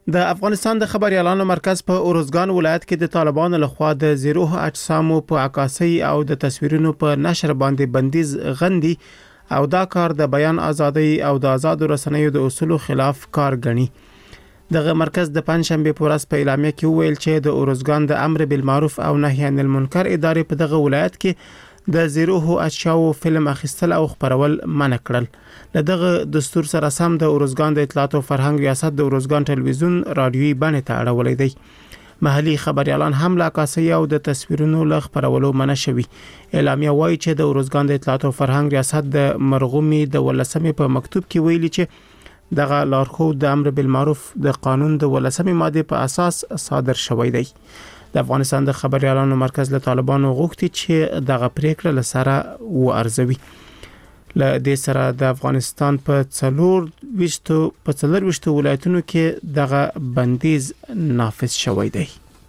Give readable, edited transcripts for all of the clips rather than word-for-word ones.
د افغانستان د خبريالانو مرکز په اورزګان ولایت کې د طالبانو لخوا د زیروه اجسامو په عکاسي او د تصویرونو په نشر باندې بندیز غندي او دا کار د بیان ازادي او د آزاد رسنیو د اصولو خلاف کار ګڼي. دغه مرکز د پنځشنبه په ورځ په اعلامیه کې ویل چې د اورزګان د امر بالمعروف او نهي عن المنکر ادارې په دغه ولایت کې د زیروه اشیاء فلم اخیستل او خبرول منع کړل. لدغه دستور سره سم د اورزګان د اطلاعات او فرهنګ ریاست د اورزګان ټلویزیون رادیويي باندې ته اړولې دی. محلي خبريالان هم لا عکاسي او د تصویرونو له خبرولو منع شوي. اعلامیه وايي چې د اورزګان د اطلاعات او فرهنګ ریاست د مرغومي د ولسمې په مکتوب کې ویلي چې دغه لارښود د امر بالمعروف د قانون د ولسمې ماده په اساس صادر شوی دی. د افغانستان د خبريالانو مرکز له طالبانو غوښتي چې دغه پریکړه لسره وارزوي. له دې سره د افغانستان په 24 ولایتونو کې دغه بندیز نافذ شوی دی.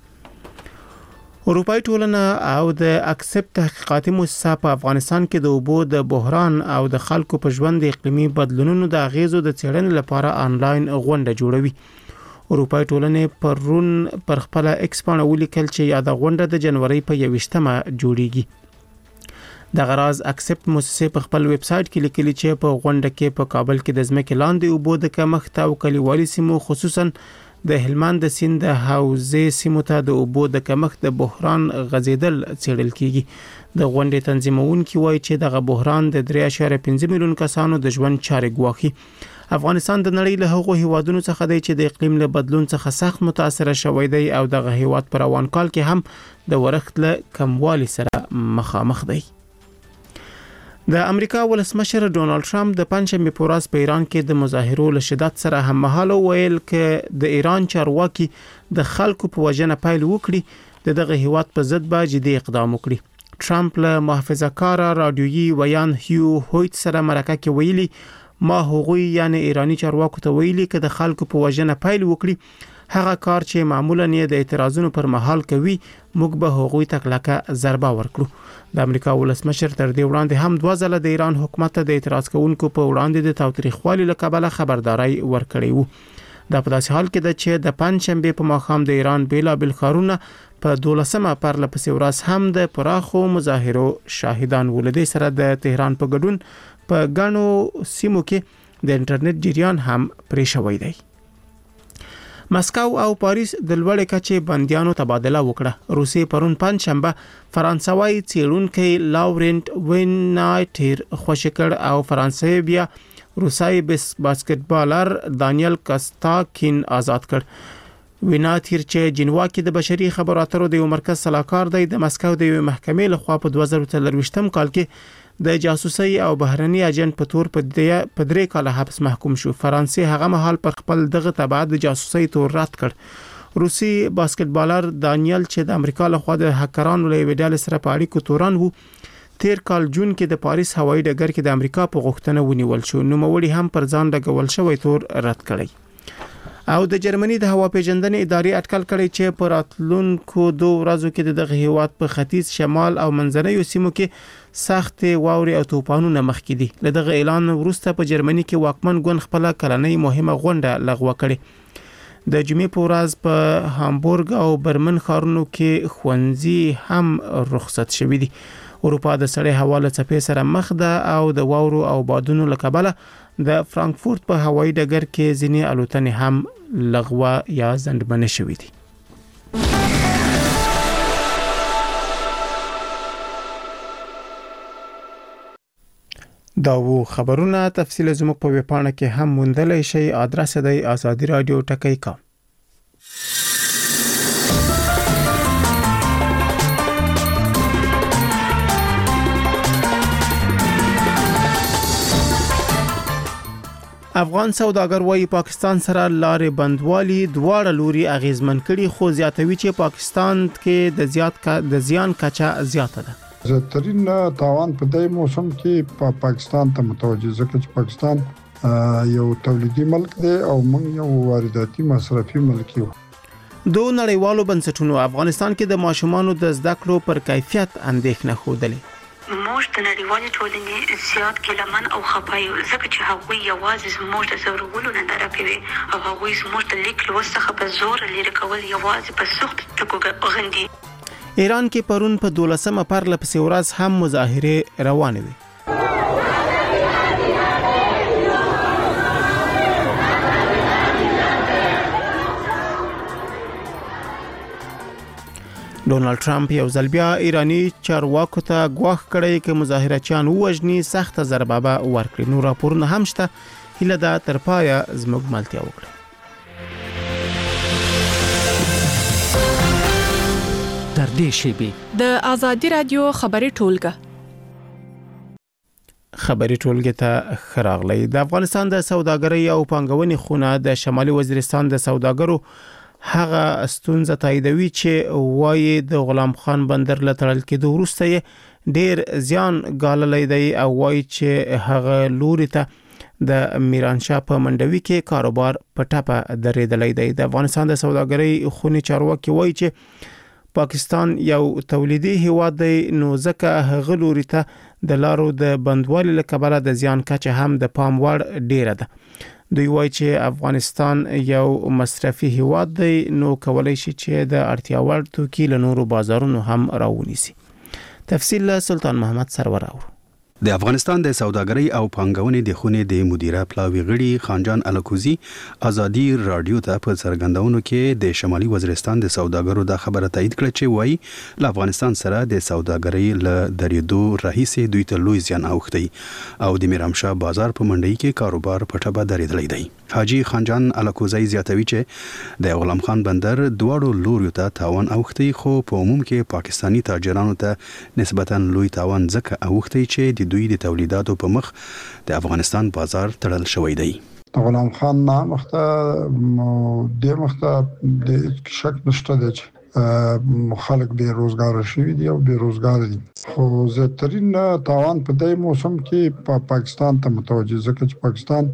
اروپای ټولنه او د اکسپټ تحقیقاتي مؤسسه په افغانستان کې د اوبو د بحران او د خلکو په ژوند اقلیمي بدلونونو د اغیزو د څېړنې لپاره آنلاین غونډه جوړوي. اروپای ټولنه پرون پر خپل ایکس باندې ولیکل چې یاده غونډه د جنوري په 21مه جوړیږي. د غراز اکسپټ مؤسسه په خپل ویب سټ کې لیکلي چې په غونډه کې په کابل کې د ځمکې لاندې اوبو د کمښت او کلیوالي سیمو خصوصا د هلمند د سیند د حوزې سیمو ته د اوبو د کمښت د بحران غځیدل څېړل کیږي. د غونډې تنظیمونکي وایي چې دغه بحران د 3.5 میلیون کسانو د ژوند چارې ګواښي. افغانستان د نړۍ له هغو هیوادونو څخه دی چې د اقلیم له بدلون څخه سخت متاثر شوی دی او دغه هیواد پر روان کال کې هم د ورښت له کموالي سره مخامخ دی. د امریکا ولسمشر ډونالد ټرمپ د پنځشنبه په ورځ په ایران کې د مظاهرو له شدت سره هم مهاله ویل چې د ایران چارواکي د خلکو په وجنه پیل وکړي دغه هیواد په ضد به جدي اقدام وکړي. ټرمپ له محافظه‌کار رادیويي ویان هیو هویت سره مرکه کې ویلي ما هغوی یعنی ایرانی چارواکو ته ویلي چې د خلکو په وجنه پیل وکړي هغه کار چې معمولا یې د اعتراضونو پر مهال کوي موږ به هغوی ته کلکه ضربه ورکړو. د امریکا ولسمشر تر دې وړاندې هم 2 ځله د ایران حکومت ته د اعتراض کوونکو په وړاندې د تاوتریخوالي له کبله خبرداري ورکړې وو. دا په داسې حال کې ده چې د پنځشنبه په ماښام د ایران بیلابل ښارونه په 12مه پرله پسې ورځ هم د پراخو مظاهرو شاهدان ولدي سره د تهران په ګډون په غنو سیمو کې د انټرنیټ جریان هم پرې شوی دی. مسکو او پاریس د لوړې کچې بنديانو تبادله وکړه. روسي پرون پنځشنبه فرانسوي څېړونکي لاورنت وینایټر خوشکړ او فرانسوي بیا روسي باسکټبالر دانیل کاستاکین آزاد کړ. وینایټر چې جنوا کې د بشري خبرو اترو د یو مرکز صلاحکار دی د مسکو د یو محکمې لخوا په 2023 کال کې د جاسوسي او بهرني اجنټ په تور په 3 کال حبس محکوم شو. فرانسې هغه مهال پر خپل دغه تبعات د جاسوسي تور رد کړ. روسي باسکټبالر دانیل چې د امریکا لخوا د هکرانو له ویډیال سره په اړیکو تورن وو 13 کال جون کې د پاریس هوایي ډګر کې د امریکا په غوښتنه ونیول شو. نو موري هم پر ځان لګول شوی تور رد کړی. او د جرمني د هوا پیژندنې ادارې اټکل کړی چې په راتلونکو 2 ورځو کې دغه هیواد په ختیځ شمال او منځنیو سیمو کې سخت واوري او طوفانونه مخ کې دي. لدغه اعلان وروسته په جرمني کې واکمن ګوند خپل کلنۍ مهمه غونډه لغوه کړې. د جمعې په ورځ په هامبورګ او برمن ښارونو کې ښوونځي هم رخصت شوي دي. اروپا د سړې هوا له څپې سره مخ ده او د واورو او بادونو له کبله د فرانکفورت په هوایي ډګر کې ځینې الوتنې هم لغوه یا ځنډمنې شوې دي. دا وو خبرونه تفصیل زموږ په ویبپاڼه کې هم موندلای شئ. ادرس دی آزادی رادیو ټکی.com. افغان سوداګر وايي پاکستان سره لارې بندوالي دواړه لوري اغیزمن کړي خو زیاتوي چې پاکستان کې د زیان کچه زیاته ده. زیاترین تاوان په دې موسم کې پاکستان ته متوجه ځکه چې پاکستان یو تولیدي ملک دی او موږ یو وارداتي مصرفي ملک یو. دوه نړیوالو بنسټونو افغانستان کې د ماشومانو د زده کړو پر کیفیت اندېښنه خوده. موږ د نړیوالې ټولنې زیات ګیلمن او خفه یو ځکه چې هغوی یوازې زموږ د ځورولو ننداره کوي او هغوی زموږ د لیک لوست څخه په زور لرې کول یوازې په سختو ټکو غندي. ایران کې پرون په 12مه پرله پسې ورځ هم مظاهرې روانې وې. ډونالد ټرمپ یو ځل بیا ایرانی چارواکو ته ګواښ کړی چې مظاهرچیان ووژني سخته ضربه به ورکړي. نو راپورونه هم شته، هیله ده تر پایه زموږ ملتیا وکړي. تر دې شیبې د آزادي رادیو خبري ټولګه ته خراغلی. د افغانستان د سوداګرۍ او پانګونې خونه د شمالي وزیرستان د سوداګرو هغه ستونزه تاییدوي چې وایي د غلام خان بندر له تړل کېدو وروسته ډیر زیان ګاللی دی او وایي چې هغه لوري ته د میرانشاه په منډوي کې کاروبار په ټاپه درېدلی دی. د افغانستان د سوداګرۍ خونې چارواکي وایي چې پاکستان یو تولیدي هیواد دی، نو ځکه هغه لوري ته د لارو د بندوالي له کبله د زیان کچه هم د پام وړ ډیره ده. دوی وایي چې افغانستان یو مصرفي هیواد دی، نو کولای شي چې د اړتیا وړ توکي له نورو بازارونو هم راونیسي. تفصیل له سلطان محمد سرور اورو. د افغانستان د سوداګرۍ او پانګونې د خونې د مدیره پلاوی غړي خانجان الکوزی ازادي رادیو ته په څرګندونو کې د شمالي وزیرستان د سوداګرو د خبره تایید کړه چې وایي له افغانستان سره د سوداګرۍ له درېدو راهیسې دوی ته لوی زیان اوښتی او د میرامشاه بازار په منډي کې کاروبار په ټاپه درېدلی دی. حاجی خانجان الکوزی زیاتوي چې د غلام خان بندر دواړو لوریو ته تاوان اوښتی، خو په عموم کې پاکستانی تاجرانو ته نسبتاً لوی تاوان ځکه اوښتی چې دوی د تولیداتو په مخ د افغانستان بازار تړل شوی دی. غلام خان مخته د شک نشته دی چې خلک بے روزګار شوي دي او بے روزګار دي، خو زیاترین تاوان په دې موسم کې په پاکستان ته متوجه ځکه چې پاکستان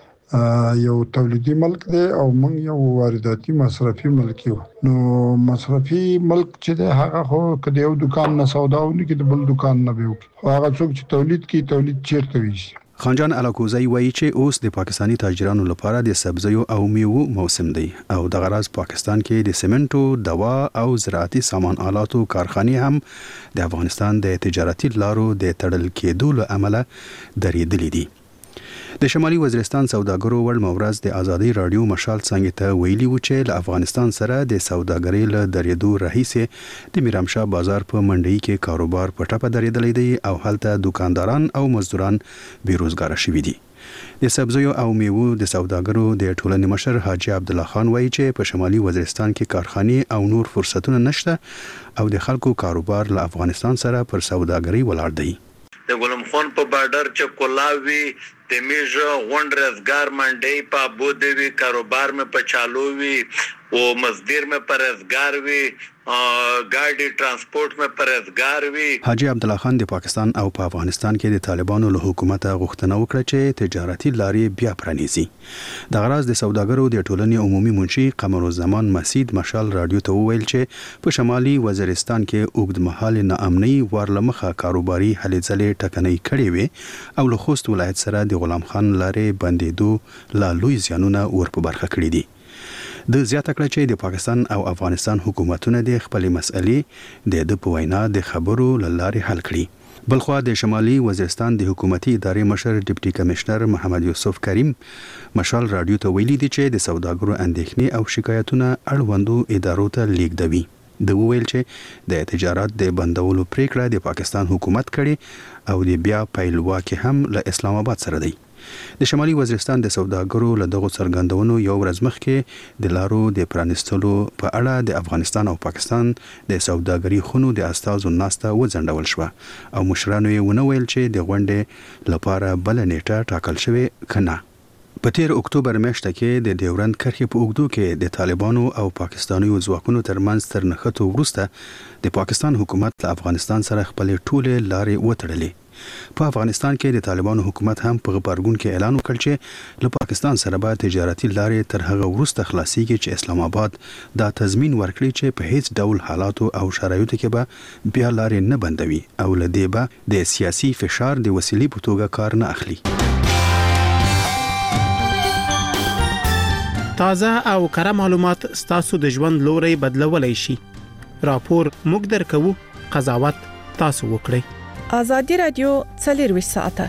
یو تولیدي ملک دی او موږ یو وارداتي مصرفي ملک یو. نو مصرفي ملک چې دی هغه خو کله یو دکان نه سوداونه کې د بل دکان نه به وي، هغه څوک چې تولید کوي تولید چیرته وي. خانجان الکوزی وایي چې اوس د پاکستانی تاجرانو لپاره د سبزیو او میوو موسم دی او د غراض پاکستان کې د سیمنټو، دوا او زراعتي سامان آلاتو کارخانې هم د افغانستان د تجارتي لارو د تړل کېدو له امله درېدلې دي. د شمالي وزیرستان سوداګرو ورځ مورز د آزادي رادیو مشال څنګه ته ویلي و چې له افغانستان سره د سوداګرۍ له درېدو راهیسې د میرامشاه بازار په منډي کې کاروبار په ټاپه درېدلی دی او هلته دکانداران او مزدوران بیروزګار شوي دي. د سبزیو او میوو د سوداګرو د ټولنې مشر حاجی عبدالله خان وایي چې په شمالي وزیرستان کې کارخانې او نور فرصتونه نشته او د خلکو کاروبار له افغانستان سره پر سوداګرۍ ولاړ دی. د غلام خان په بارډر چې کولاوي د میژه غونډ رزګار منډي په بودوي کاروبار میں په چالو وي او مزدور میں پرزګار وي ګاډي ترانسپورت میں پرزګار وي. حاجی عبدالله خان د پاکستان او په افغانستان کې د طالبانو له حکومت غوښتنه وکړه چې تجارتي لارې بیا پرانیزي. د غراض د سوداګرو د ټولنې عمومي منشي قمر الزمان مسید مشال رادیو ته وویل چې په شمالي وزیرستان کې اوږدمهاله ناامنۍ ورلمخه کاروباري هلې ځلې ټکنۍ کړې وي او له خوست ولایت سره د غلام خان لارې بندېدو لا لوی زیانونه ورپه برخه کړي دي. د زیاته کړه چې د پاکستان او افغانستان حکومتونه د خپلې مسئلې د په وینا د خبرو لارې حل کړي. بلخوا د شمالي وزیرستان د حکومتي ادارې مشر ډیپټي کمشنر محمد یوسف کریم مشال رادیو ته ویلي دي چې د سوداګرو اندېښنې او شکایتونه اړوندو ادارو ته لیږدوي. د ویل چې د تجارت د بندولو پریکړه د پاکستان حکومت کړي او د بیا پیلواکي هم له اسلام آباد سره دی. د شمالي وزیرستان د سوداګرو له دغو څرګندونو یو ورځ مخکې د لارو د پرانیستلو په اړه د افغانستان او پاکستان د سوداګري خونو د استازو ناسته وځنډول شوه او مشرانو یې ونه ویل چې د غونډې لپاره بل نیټه ټاکل شوې کنه. په تیر اکتوبر میاشت کې د ډیورند کرښې په اوږدو کې د طالبانو او پاکستاني ځواکونو ترمنځ تر نښتو وروسته د پاکستان حکومت له افغانستان سره خپل ټولې لارې وتړلې په افغانستان کې د طالبانو حکومت هم په غبرګون کې اعلان وکړ چې له پاکستان سره به تجارتي لارې تر هغه وروسته خلاصيږي چې اسلام آباد دا تضمین ورکړي چې په هیڅ ډول حالاتو او شرایطو کې به بیا لارې نه بندوي او لدې به د سیاسي فشار د وسیلې په توګه کار نه اخلي. تازه او کره معلومات ستاسو د ژوند لوري بدلولای شي. راپور موږ درکو، قضاوت تاسو وکړئ. ازادي رادیو 24 ساعته.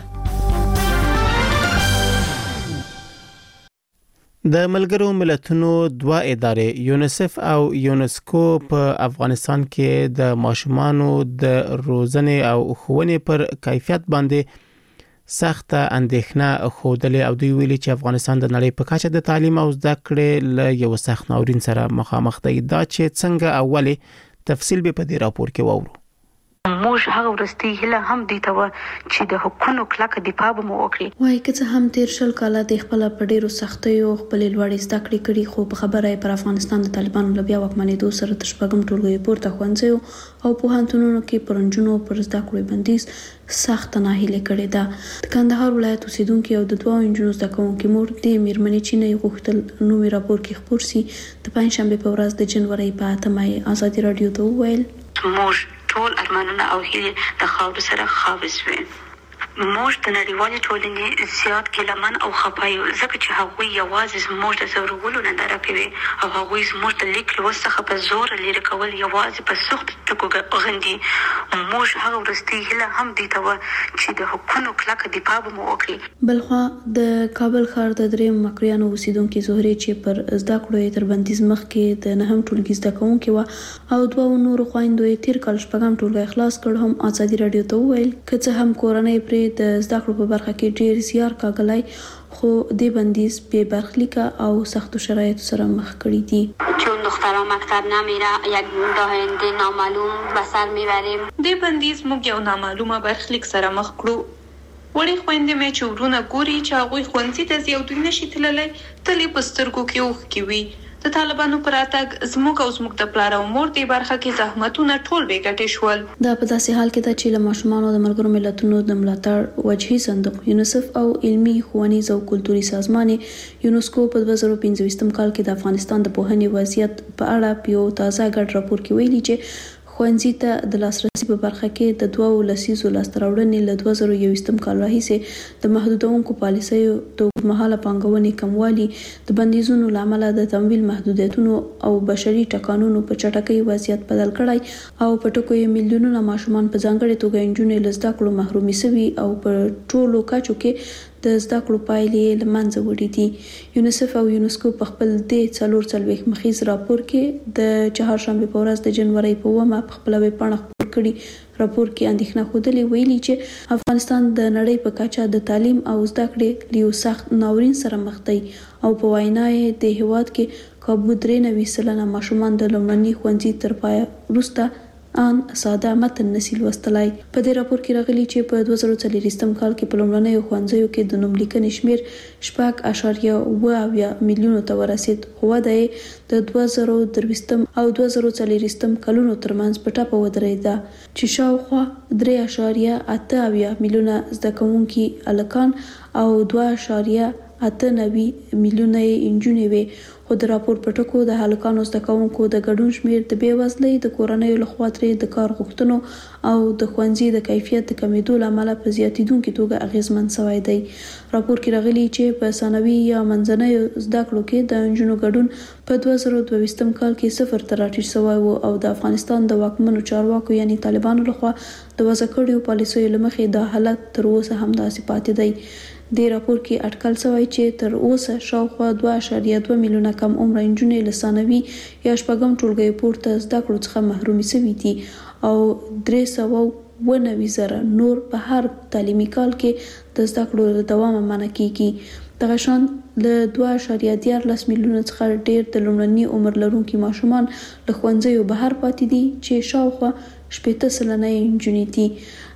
د ملګرو ملتونو دوه ادارې یونیسف او یونسکو په افغانستان کې د ماشومانو د روزنې او ښوونې پر کیفیت باندې سخت اندېښنه خوده او دوی ویلي چې افغانستان د نړۍ په کچه د تعلیم او زده کړې له یو سخت ناورین سره مخامخ دی. دا چې څنګه اوله تفصیل به په دې راپور کې وورو. موږ هغه ورستي هله هم دي ته چې د حقوقو کلکه دفاع به مو وکړي. وای که څه هم تیر شل کاله د خپل په ډیرو سختیو خپل لوړې زده کړې کړي، خو په خبره پر افغانستان د طالبانو له بیا واکمنېدو سره تر شپږم ټولګي پورته ښوونځیو او پوهنتونونو کې پرنجونو پر زده کړې بندیز سخت ناهیله کړې ده. د کندهار ولایت اوسیدونکو او د دوه انجونو زده کوونکو مور د میرمنې چینه غوښتل نوې راپور کې خبر سي. د پنځشنبه په ورځ د جنوري په 8 ازادي رادیو ته وویل موږ ټول ارمانونه او هیلې د خاور سره خاوس وي. موږ د نړیوالې ټولنې زیات ګیلمن او خپایو ځکه چې هغوی یوازې زموږ د زورولو نه راپوي او هغوی زموږ د لیک لوست څخه په زور لري کول یوازې په سخت ټکو غندي. موږ هغه ورستي هله هم دي ته چې د حقوقو کلکه دفاع به مو وکړي. بلخوا د کابل ښار د دریم مکریانو اوسیدونکو زهري چې پر زده کړو تر بندیز مخ کې د نهم ټولګي زده کوونکو او دوه نور خويندو تیر کال شپږم ټولګي خلاص کړ. هم ازادي رادیو ته وویل که څه هم کورنۍ پر د زده کړو په برخه کې ډیر زیار کاغلای، خو د بندیز به برخلیکه او سخت شرایط سره مخ کړی دي. چون دخترها مکتب نمیره، یک راه آینده نامعلوم به سر میبریم. د بندیز موږ یو نامعلومه برخلیک سره مخ کړو. وړي خويندې مې چې ورونه ګوري چې هغوی ښوونځي ته ځي او دوی نشي تللی، تلې په سترګو کې اوښکې وي. د طالبانو پر اتګ زموږ او زموږ د پلار او مور د برخه کې زحمتونه ټول بې ګټې شول. دا په داسې حال کې ده چې له ماشومانو د ملګرو ملتونو د ملاتړ وجهي صندوق یونیسف او علمي ښوونیز او کلتوري سازمان یونسکو په 2015 کال کې د افغانستان د پوهنې وضعیت په اړه په یو تازه ګډ راپور کې ویلي چې ښوونځي ته د لاسرسي په برخه کې د 2 لسیزو لاستراوړنې له 2021 کال راهیسې د محدودونکو پالیسیو د اوږدمهاله پانګونې کموالی، د بندیزونو لامل د تمویل محدودیتونو او بشري ټکانونو په چټکۍ وضعیت بدل کړای او په ټکو یې میلیونونه ماشومان په ځانګړي توګه انجونې له زده کړو محرومي شوي او په ټولو کچو کې د زده کړو پایلې له منځه وړي دي. یونیسف او یونسکو په خپل د 4 مخیز راپور کې د چهارشنبه په ورځ د جنوري په 1 په خپل ویب پاڼه خپور کړي. راپور کې اندېښنه خوده ویلي چې افغانستان د نړۍ په کچه د تعلیم او زده کړې لیو سخت ناورین سره مخ دی او په وینا یې د هیواد کې کابو 93% ماشومان د لومړني ښوونځي تر پای وروسته ان ساده متن نسي لوستلای. په دې راپور کې راغلي چې په 2023 کال کې په لومړنۍ ښوونځیو کې د نوم لیکنې شمیر 6.8 میلیونو ته ورسید، خو د 2023 او 2024 کلونو ترمنځ په ټاپه ودرېده چې شاوخوا 3.8 میلیونه زده کوونکي الکان او 2.89 میلیونه انجونې وي. خو د راپور په ټکو د هلکانو زده کوونکو د ګډون شمیر د بېوزلۍ، د کورنیو لخوا ترې د کار غوښتنو او د ښوونځي د کیفیت د کمیدو له امله په زیاتېدونکې توګه اغیزمن شوی دی. راپور کې راغلي چې په ثانوي یا منځنیو زده کړو کې د انجونو ګډون په 2022 کال کې 0 ته راټیټ شوی و او د افغانستان د واکمنو چارواکو یعنی طالبانو لخوا د وضع کړیو پالیسیو له مخې دا حالت تر اوسه همداسې پاتې دی. د راپور کې اټکل شوی چې تر اوسه شاوخوا 2.2 میلیونه کم عمر انجونې له ثانوي یا شپږم ټولګي پورته زده کړو څخه محرومې شوي دي او 390,000 نور په هر تعلیمي کال کې د زده کړو له دوامه منع کیږي. دغه شان له 2.14 میلیونه څخه ډیر د لومړني عمر لرونکي ماشومان له ښوونځیو بهر پاتې دي چې شاوخوا 80% انجونې دي.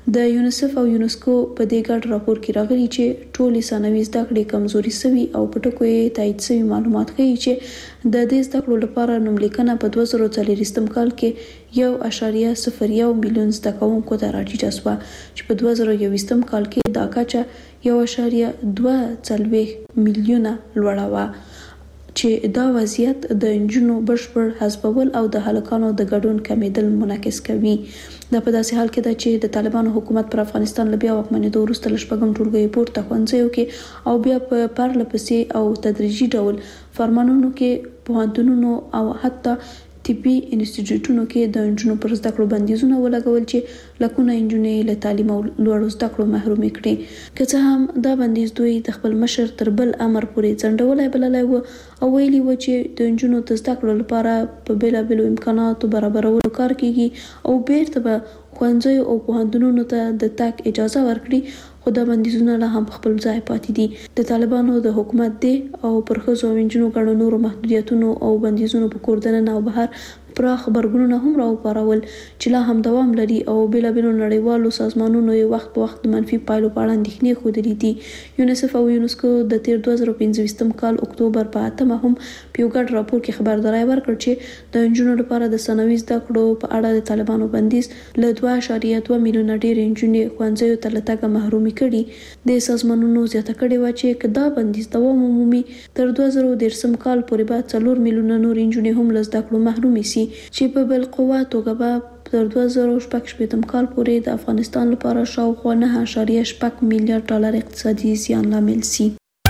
د یونیسف او یونسکو په دې ګډ راپور کې راغلي چې ټولې ثانوي زده کړې کمزوري سوي او په ټکو یې تایید سوي معلومات ښیي چې د دې زده کړو لپاره نوملیکنه په 2040 کال کې 1.01 میلیون زده کوونکو ته راټیټه شوه چې په 2021 کال کې دا کچه 1.2 میلیونه لوړه وه چې دا وضعیت د انجونو بشپړ حذفول او د هلکانو د ګډون کمیدل منعکس کوي. دا په داسې حال کې ده چې د طالبانو حکومت پر افغانستان له بیا واکمنېدو وروسته له شپږم ټولګي پورته ښوونځیو کې او بیا په پرله پسې او تدریجي ډول فرمانونو کې پوهنتونونو او حتی طبي انسټیټیوټونو کې د انجونو پر زده کړو بندیزونه ولګول چې لکونه انجونې له تعلیم او لوړو زده کړو محروم کړي. که څه هم دا بندیز دوی د خپل مشر تر بل امر پورې ځنډولای بللی و او ویلي و چې د انجونو د زده کړو لپاره په بیلابیلو امکاناتو برابرولو کار کیږي او بیرته به ښوونځیو او پوهنتونونو ته د تګ اجازه ورکړي، خو دا بندیزونه لا هم خپل ځای پاتې دي. د طالبانو د حکومت دی او پر ښځو او نجونو ګڼو نورو محدودیتونو او بندیزونو په کور دننه او بهر پراخ غبرګونونه هم راوپارول چې لا هم دوام لري او بیلابیلو نړیوالو سازمانونو یې وخت په وخت د منفي پایلو په اړه اندېښنې ښودلې دي. یونیسف او یونسکو د تیر 2015 کال اکتوبر په 8 هم په یو ګډ راپور کې خبرداری ورکړ چې د انجونو لپاره د ثانوي زده کړو په اړه د طالبانو بندیز له 2.2 میلیونه ډېرې انجونې ښوونځیو ته له تګه محرومي کړي. د سازمانونو زیاته کړې وه چې که دا بندیز دوام ومومي تر 2013 کال پورې به 4 میلیونه نور انجونې هم له زده کړو محرومې سي چې په بل قوه توګه به تر 2016 کال پورې د افغانستان لپاره شاوخوا 9.6 میلیارډ ډالر اقتصادي زیان لامل سي.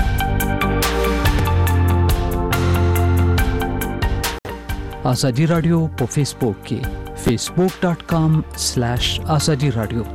ازادي رادیو په فیسبوک کې facebook.com/azadi radio.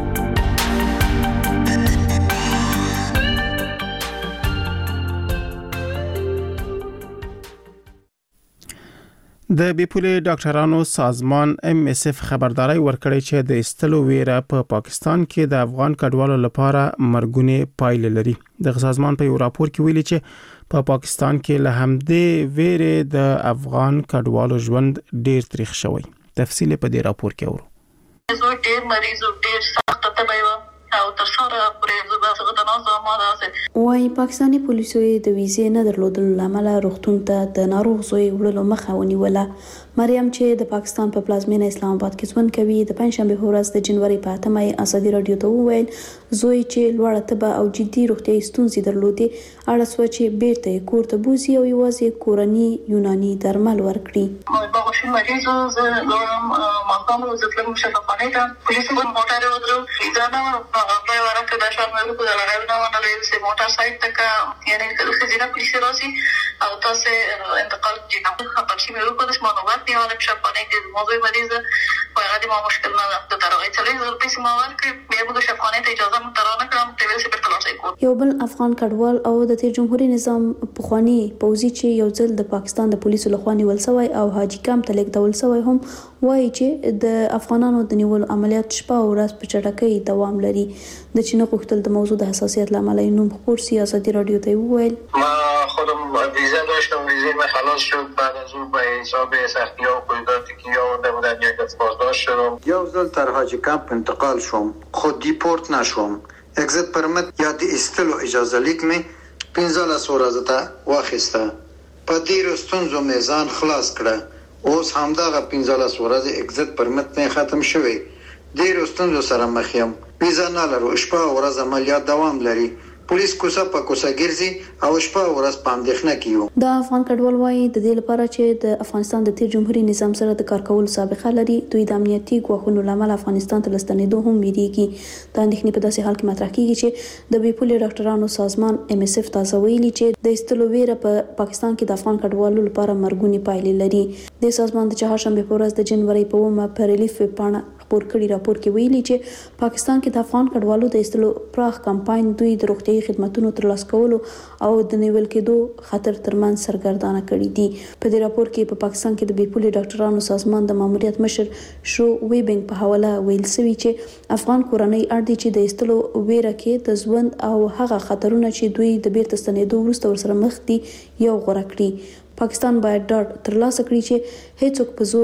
د بیپولې ډاکټرانو سازمان MSF خبرداري ورکړی چې د استلو ویره په پاکستان کې د افغان کډوالو لپاره مرګونی پایلې لري. د سازمان په یو راپور کې ویلي چې په پاکستان کې له همدې ویره د افغان کډوالو ژوند ډیر تریخ شوی. تفصیل په دې راپور کې اورو. زه ډیر مریض او ډیر سخت تبعی او تر څوره پرې زبر غتنازه ماده وايي پاکستاني پولیسو د ویزې نه درلودلو لامل روغتون ته د ناروغ زوی وړلو مخه ونیوله. مریم چې د پاکستان په پلازمینه اسلام آباد کې ژوند کوي د پنځشنبه ورځ د جنوري په 8 ازادي رادیو ته وویل زوی چې لوړه تبه او جدي روغتیايي ستونزې درلودې اړه سو چې بیرته کور ته بوزي او یوازې کورني یوناني درمل ورکړي. باغ شو مریض زه لورم مقام زتلم شفاخانه ته پولیسو په موټر ودرو ځانه په ورکه د شامل کو د لغړنا ونه له موټر سایت تک یعنی د خزینه پولیس راځي او تاسو انتقال جناب خبر شي مې وکړ د معلومات دی او شفاخانه کې موضوع مریض په هغه د مشکل نه د ترغه چلې زر پیسې ما ورکړ بیا موږ شفاخانه ته اجازه مترانه کړم ته ویل چې تلاسي کو. یو بل افغان کډوال او د جمهوریت نظام پخوانی پوځي چې یو ځل د پاکستان د پولیسو لخوا نیول شوی او حاجی کام ته لیکدول شوی هم وایي چې د افغانانو د نیول عملیات شپه او ورځ په چټکۍ دوام لري. د چین غوښتل د موضوع د حساسیت لامل نوم خبر سیاسي رادیو ته وویل ما خودم ویزا داشتم ویزای من خلاص شد بعد از اون به حساب سختی ها و قیوداتی که آورده بودن یک بازداشت شدم یو ځل تر حاجی کمپ انتقال شوم خود دیپورت نشوم اگزیت پرمت یا د استلو اجازه لیک می 15 ورځې ته واخیسته په ډیرو ستونزو میزان خلاص کړه اوس همدغه 15 ورځې اگزیت پرمت نه ختم شوی ډیرو ستونزو سره مخ یم ویزا نه لرو شپه ورځ عملیات دوام لري پولیس کوڅه په کوڅه ګرځي او شپه ورځ په اندېښنه کې یو. د افغان کډوال وايي د دې لپاره چې د افغانستان د تیر جمهوریت نظام سره د کار کولو سابقه لري دوی د امنیتي ګواښونو لامل افغانستان ته لستنېدو هم ویریږي. د اندېښنې په داسې حال کې مطرح کیږي چې د بیپولې ډاکټرانو سازمان MSF تازه ویلي چې د استلو ویره په پاکستان کې د افغان کډوالو لپاره مرګونی پایلې لري. د سازمان د چهارشنبه په ورځ د جنوري په 1 په ریلیف پاڼه خبر کړي راپور کې ویلي چې پاکستان کې د افغان کډوالو د استلو پراخ کمپاین دوی د روغتیايي خدماتو ترلاسه کولو او د نیول کېدو خطر ترمن سرګردانه کړي دي. په دې راپور کې په پاکستان کې د بیپولې ډاکټرانو سازمان د ماموریت مشر شو ویبنګ په حواله ویل شوی چې افغان کورنۍ اړ دي چې د استلو ویره کې د ژوند او هغه خطرونه چې دوی د بیرته ستنېدو وروسته ورسره مخ دي یو غوړه کړي. پاکستان باید ډاډ ترلاسه کړي چې هیڅوک په زور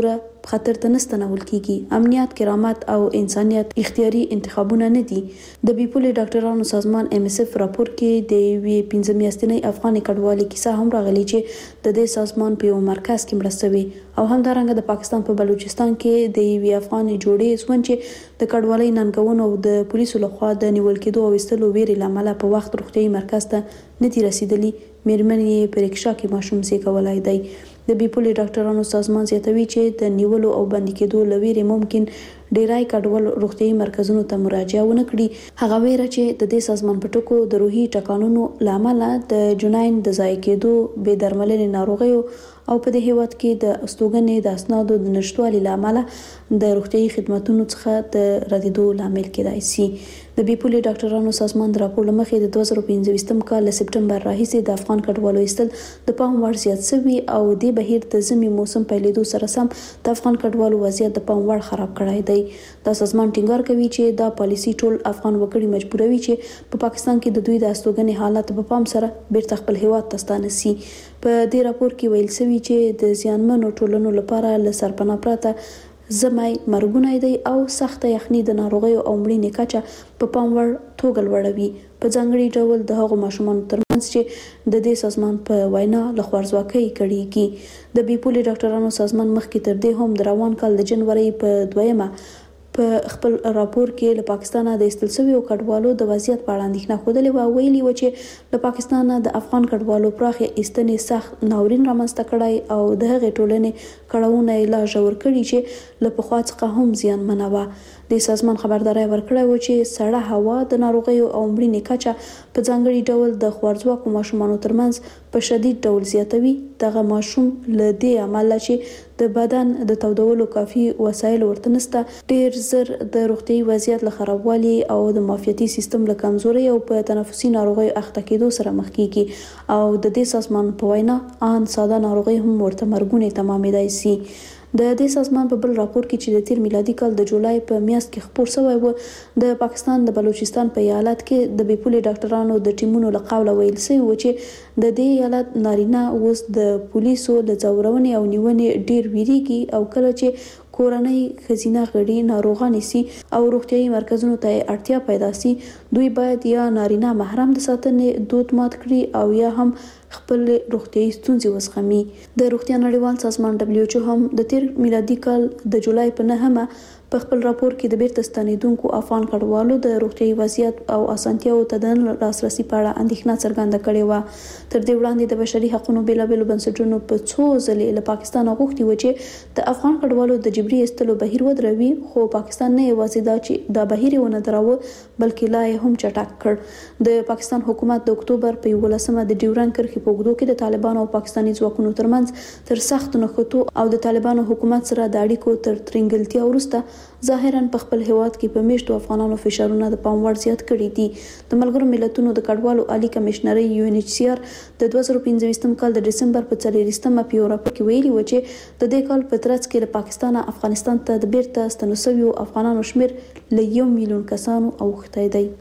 خطر ته نستنول کیږي. امنیت، کرامت او انسانیت اختیاري انتخابونه نه دي. د بیپولي ډاکټرانو سازمان MSF راپور کې د یوې 15 میاشتنۍ افغاني کډوالۍ کیسه هم راغلي چې د دې سازمان په یو مرکز کې مړه شوی او همدارنګه د پاکستان په بلوچستان کې د یوې افغاني جوړې ځوان چې د کډوالۍ ننګونو او د پولیسو لخوا د نیول کېدو او استلو ویرې لامل په وخت روغتيایي مرکز ته نه دي رسیدلي. مېرمنې په رکشا کې ماشوم زی کولای دی. د بیپولي ډاکټرانو سازمان زیاتوي چې د نیولو او بندي کېدو لویرې ممکن ډیرای کډوال روغتيایي مرکزونو ته مراجعه ونه کړي. هغه ویره چې د دې سازمان په ټکو د روحي ټکانونو لامل د جناین د ځای کېدو بې درملنې ناروغیو او په دې هیواد کې د استوګنې د اسنادو د نشټوالي لامل د روغتيایي خدماتو څخه د ردیدو لامل کېدای شي. د بیپولي ډاکټرانو سازمان د راپور لمخې د 2015 کال له سپټمبر راهیسې د افغان کډوالو ایستل د پام وړ زیات شوي او د بهیر د ژمي موسم پیلېدو سره سم د افغان کډوالو وضعیت د پام وړ خراب کړای دی. دا سازمان ټینګار کوي چې دا پالیسي ټول افغان وګړي مجبوروي چې په پاکستان کې د دوی د استوګنې حالت په پام سره بیرته خپل هیواد ته ستانه شي. په دې راپور کې ویل شوی چې د زیانمنو ټولنو لپاره له سرپناه پرته زمای مرګونه دی او سخت یخني د ناروغیو او مړینې کچه په پام وړ توګه لوړوي. په ځانګړي ډول د هغو ماشومانو ترمنځ چې د دې سازمان په وینا له خوارځواکۍ کړيږي. د بیپولي ډاکټرانو سازمان مخکې تر دې هم د روان کال د جنوري په 2 په خپل راپور کې له پاکستانه د ایستل شویو کډوالو د وضعیت په اړه اندېښنه ښودلې و. ویلي و چې له پاکستانه د افغان کډوالو پراخه ایستنې سخت ناورین رامنځته کړی او د هغې ټولنې کړهونه لا ژور کړي چې له پخوا څخه هم زیانمنه وه. د سازمان خبرداري ورکړی و چې سړه هوا د ناروغیو او مړینې کچه په ځانګړي ډول د خوارځواکو ماشومانو ترمنځ په شدید ډول زیاتوي. دغه ماشوم له دې عمله چې د بدن د تودولو کافي وسایل ورته نشته ډیر زر د روغتيایي وضعیت له خرابوالي او د معافیتي سیستم له کمزوري او په تنفسي ناروغیو اخته کېدو سره مخ کیږي او د دې سازمان په وینا ان ساده ناروغي هم ورته مرګونه تمامېدای شي. د دې سازمان په بل راپور کې چې د تیر میلادي کال د جولای په میاشت کې خپور شوی و د پاکستان د بلوچستان په ایالت کې د بیپولي ډاکټرانو د ټیمونو له قوله ویل شوی و چې د دې ایالت نارینه اوس د پولیسو له ځورونې او نیونې ډیر ویریږي او کله چې کورنۍ خزینه غړي ناروغان سي او روغتيایي مرکزونو ته اړتیا پیدا سي دوی باید یا نارینه محرم د ساتنې دود مات کړي او یا هم خپل روغتيایي ستونزې وسخمي. د روغتیا نړیوال سازمان WHO هم د تیر میلادي کال د جولای په 9 په خپل راپور کې د بیرته ستنیدونکو افغان کډوالو د روغتيایي وضعیت او اسانتیاو ته د لاسرسي په اړه اندېښنه څرګنده کړې و. تر دې وړاندې د بشري حقوقو بیلابېلو بنسټونو په څو ځلې له پاکستان غوښتي و چې د افغان کډوالو د جبري ایستلو بهیر ودروي خو پاکستان نه یوازې دا چې دا بهیر ونه دراوه بلکې لا هم چټک کړ. د پاکستان حکومت د اکتوبر په 11 د ډیورند کرښې په اوږدو کې د طالبانو او پاکستاني ځواکونو ترمنځ تر سخت نښتو او د طالبانو حکومت سره د اړیکو تر ترنګلتیا وروسته ظاهرا په خپل هیواد کې په میشتو افغانانو فشارونه د پام وړ زیات کړي دي. د ملګرو ملتونو د کډوالو عالی کمشنري UNHCR د 2015 کال د ډسمبر په 4 په یو راپور کې ویلي و چې د دې کال په ترڅ کې له پاکستان افغانستان ته د بیرته ستنو شویو افغانانو شمیر له 1 میلیون کسانو اوښتی دی.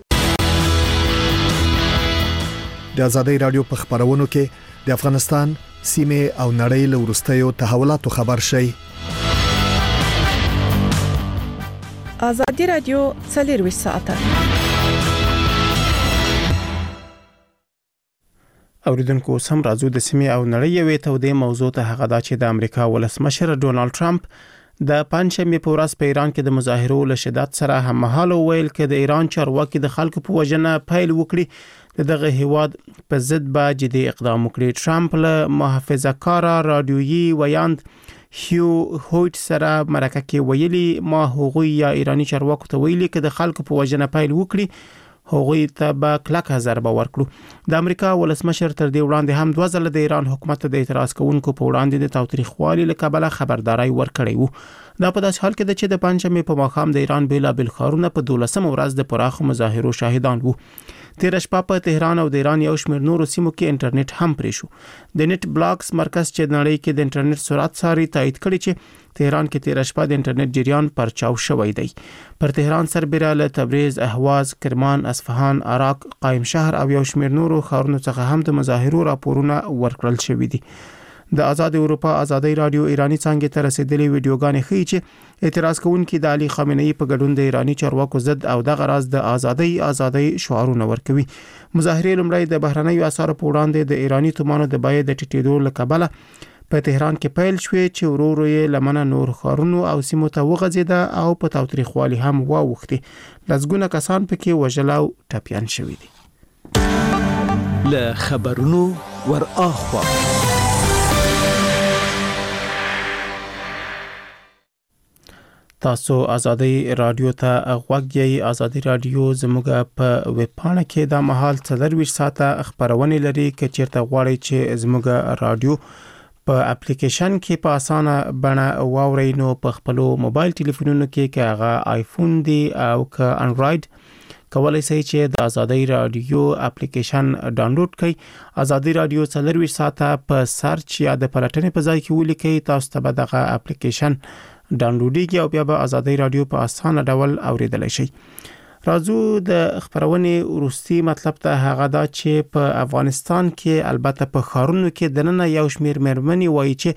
د ازادۍ رادیو په خبرونو کې د افغانستان سیمه او نړۍ له وروستیو تحولاتو خبر شي. ازادي رادیو 24 ساعته. اوریدونکو سم راځو د سیمه او نړۍ یوې تودې موضوع ته هغه دا چې د امریکا ولسمشر ډونالد ټرمپ د پنځمې په ورځ په ایران کې د مظاهرو له شدت سره هممهاله ویل چې د ایران چارواکي د خلکو په وجنه پیل وکړي دغه هیواد په ضد به جدي اقدام وکړي. ټرمپ له محافظه‌کار رادیويي ویاند هیو هویټ سره مرکه کې ویلي ما هغوی یا ایرانی چارواکو ته ویلي چې د خلکو په وجنه پیل وکړي هغوی ته به کلک ضربه ورکړو. د امریکا ولسمشر تر دې وړاندې هم 2 ځله د ایران حکومت ته د اعتراض کوونکو په وړاندې د تاوتریخوالي له کبله خبرداري ورکړی وو. دا په داسې حال کې ده چې د پنځمې په ماښام د ایران بیلابل ښارونه په 12 ورځ د پراخو مظاهرو شاهدان وو. تیر شپه په تهران او د ایران یو شمېر نورو سیمو کې انټرنیټ هم پرې شو. د نت بلاکس مرکز چې د نړۍ کې د انټرنیټ سرعت څاري تایید کړي چې تهران کې تیر شپه د انټرنیټ جریان پرچاو شوی دی. پر تهران سربېره له تبریز، اهواز، کرمان، اصفهان، عراق، قائم شهر او یو شمېر نورو ښارونو څخه هم د مظاهرو راپورونه ورکړل شوي دي. د آزاد اروپا آزادۍ رادیو ایرانی څنګه ته رسیدلې ویډیوګانې ښیي چې اعتراض کوونکي د علي خامنه‌ای په ګډون د ایرانی چارواکو ضد او د غراز د آزادۍ شعارونه ورکوي. مظاهره لومړی د بهرنیو اسعارو په وړاندې د ایرانی تومانو د بیې د ټیټېدو لکبله په تهران کې پیل شوې چې ورو یې لمنه نور خارونو او سیمو ته وغځیده او په تاوتریخوالي هم واوښتي. لږونه کسان پکې وژل او ټپيان شوي دي. له خبرونو ور اخوا تاسو آزادۍ رادیو ته غوږ یې. آزادۍ رادیو زموږ په ویب پاڼه کې د مهال 24 ساعته خبرونه لري. که چیرته غواړئ چې زموږ رادیو په اپلیکیشن کې په اسانه بڼه واورئ نو په خپل موبایل ټلیفونونو کې که هغه آیفون دی او که انډراید کولای شئ چې د آزادۍ رادیو اپلیکیشن ډاونلوډ کړئ. آزادۍ رادیو 24 ساعته په سرچ یا د پلټنې په ځای کې ولیکئ. تاسو ته به دغه اپلیکیشن ډاونلوډیږي او بیا به آزادۍ رادیو په اسانه ډول اوریدلای شئ. راځو د خبرونه وروستي مطلب ته هغه دا چې په افغانستان کې البته په خارونو کې دننه یو شمیر مېرمنې وایي چې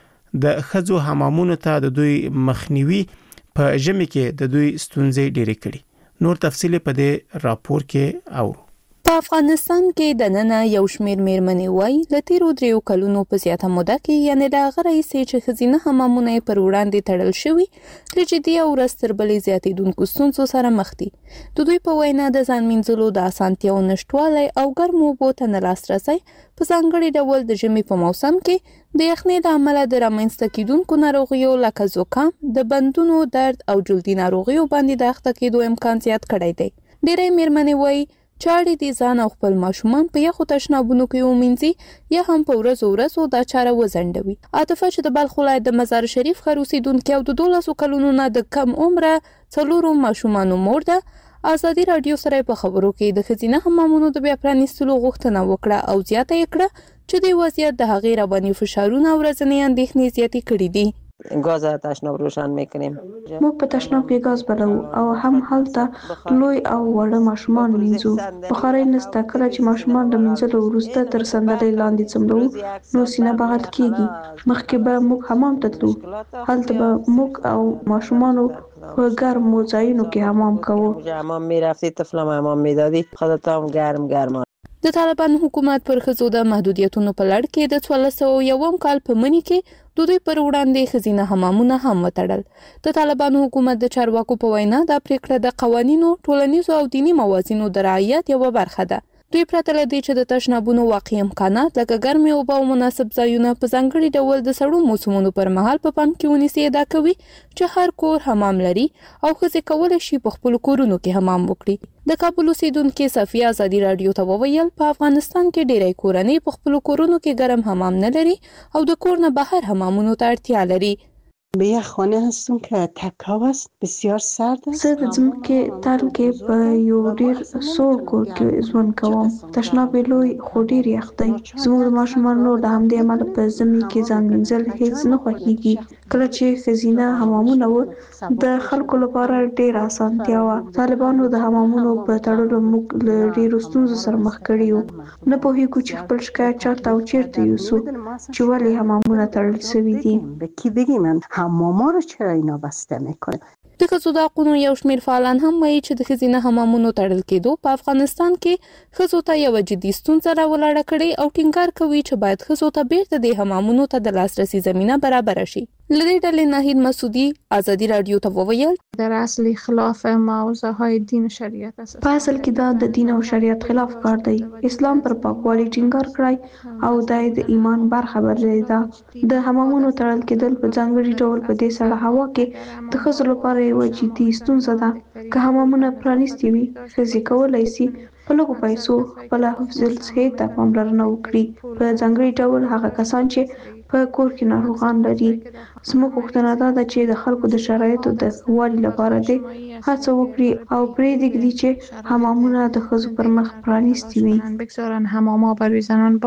د خزو حمامونو ته د دوی مخنیوي په ژمي کې د دوی ستونزې ډېرې کړي. نور تفصیل په دې راپور کې اورو. په افغانستان کې د نن یو شمیر مېرمنې وایي د تیرو 3 کلونو په زیاته موده کې یعنی د غړې سي چې خزینه حمامونه پر وړاندې تړل شوی د جدي او رستربلې زیاتېدونکو ستونزو سره مخ دي. د دوی په وینا د ځان مینځلو د اسانتیاو نشټوالی او ګرمو اوبو ته نه لاسرسی په ځانګړي ډول د ژمي په موسم کې د یخنۍ د امله د رامنځته کېدونکو ناروغیو لکه زکام، د بندونو درد او جلدي ناروغیو باندې د اخته کېدو امکان زیات کړی دی. ډېرې مېرمنې وایي چاړې دي ځان او خپل ماشومان په یخو تشنابونو کې ومینځي یا هم په ورځو دا چاره وزندوي. عاطفه چې د بلخ ولایت د مزار شریف ښار اوسیدونکې او د 12 کلونو نه د کم عمره 4 ماشومانو مور ده، آزادۍ رادیو سره په خبرو کې د خزینه حمامونو د بیا پرانیستلو غوښتنه وکړه او زیاته یې کړه چې د وضعیت د هغې رواني فشارونه او ورځنۍ اندېښنې زیاتې کړې دي. گاز تشناب روشن میکنیم. موږ په تشناب کې گاز بلو او هم هلته لوی او وړه ماشومان وینځو. بخارۍ نسته. کله چې ماشومان د منځلو وروسته تر صندلۍ لاندې څملو نو سینه بغل کیږي. مخکې به موږ حمام ته تلو. هلته به موږ او ماشومانو په ګرمو ځایونو کې حمام کوو. حمام میرفتی طفلم حمام میدادی خودتام گرم. د طالبان حکومت پر ښځو د محدودیتونو په لړ کې د 1401 کال په مني کې د دوی پر وړاندې خزینه حمامونه هم وتړل. د طالبان حکومت د چارواکو په وینا دا پریکړه د قوانینو، ټولنیزو او دینی موازینو د رعایت یوه برخه ده. دوی پرته له دې چې د تشنابونو واقعي امکانات لکه ګرمې اوبه او مناسب ځایونه په ځانګړي ډول د سړو موسمونو پر مهال په پام کې ونیسي ادعا کوي چې هر کور حمام لري او ښځې کولی شي په خپلو کورونو کې حمام وکړي. د کابل اوسیدونکې صفیه آزادۍ رادیو ته وویل په افغانستان کې ډېری کورنۍ په خپلو کورونو کې ګرم حمام نه لري او د کور نه بهر حمامونو ته اړتیا لري. به یک خانه هستم که تکاو است، بسیار سرد است. زه د ځمکې تل کې په یو ډیر سوړ کور کې ژوند کوم. تشناب لوی خو ډیر یخ دی. زموږ د ماشومانو د همدې امله په ژمي کې ځان مینځل هیڅ نه خوښیږي. کله چې خزینه حمامونه و د خلکو لپاره ډیر اسانتیا و. طالبانو د حمامونو په تړلو موږ له ډیرو ستونزو سره مخ کړي یو. نه پوهیږو چې خپل شکایت چاته او چیرته یوسو چې ولې حمامونه تړل شوي دي. کی بگیم حماما رو چرا اینا بسته میکنه؟ د ښځو د حقونو یو شمېر فعالان هم وایي چې د ښځینه حمامونو تړل کېدو په افغانستان کې ښځو ته یوه جدي ستونزه راولاړه کړې او ټینګار کوي چې باید ښځو ته بیرته د حمامونو ته د لاسرسي زمینه برابره شي. له دې ډلې ناهید مسعودي آزادۍ رادیو ته وویل در اصل خلاف موضوع های دین و شریعت است. په اصل کې دا د دین او شریعت خلاف کار دی. اسلام پر پاکوالي ټینګار کړی او دا د ایمان برخه بللې ده. د حمامونو تړل کېدل په ځانګړي ډول په دې سړه هوا کې د ښځو لپاره یوه جدي ستونزه ده. که حمامونه پرانیستي وي ښځې کولی شي په لږو پیسو خپله حفظ الصحې ته پاملرنه وکړي. په ځانګړي ډول هغه کسان چې په کور کې ناروغان لري. زموږ غوښتنه دا ده چې د خلکو د شرایطو د ښه والي لپاره دې هڅه وکړي او پرېږدي چې حمامونه د ښځو پر مخ پرانیستي وي. بگذارن حمام‌ها برای زنان باز.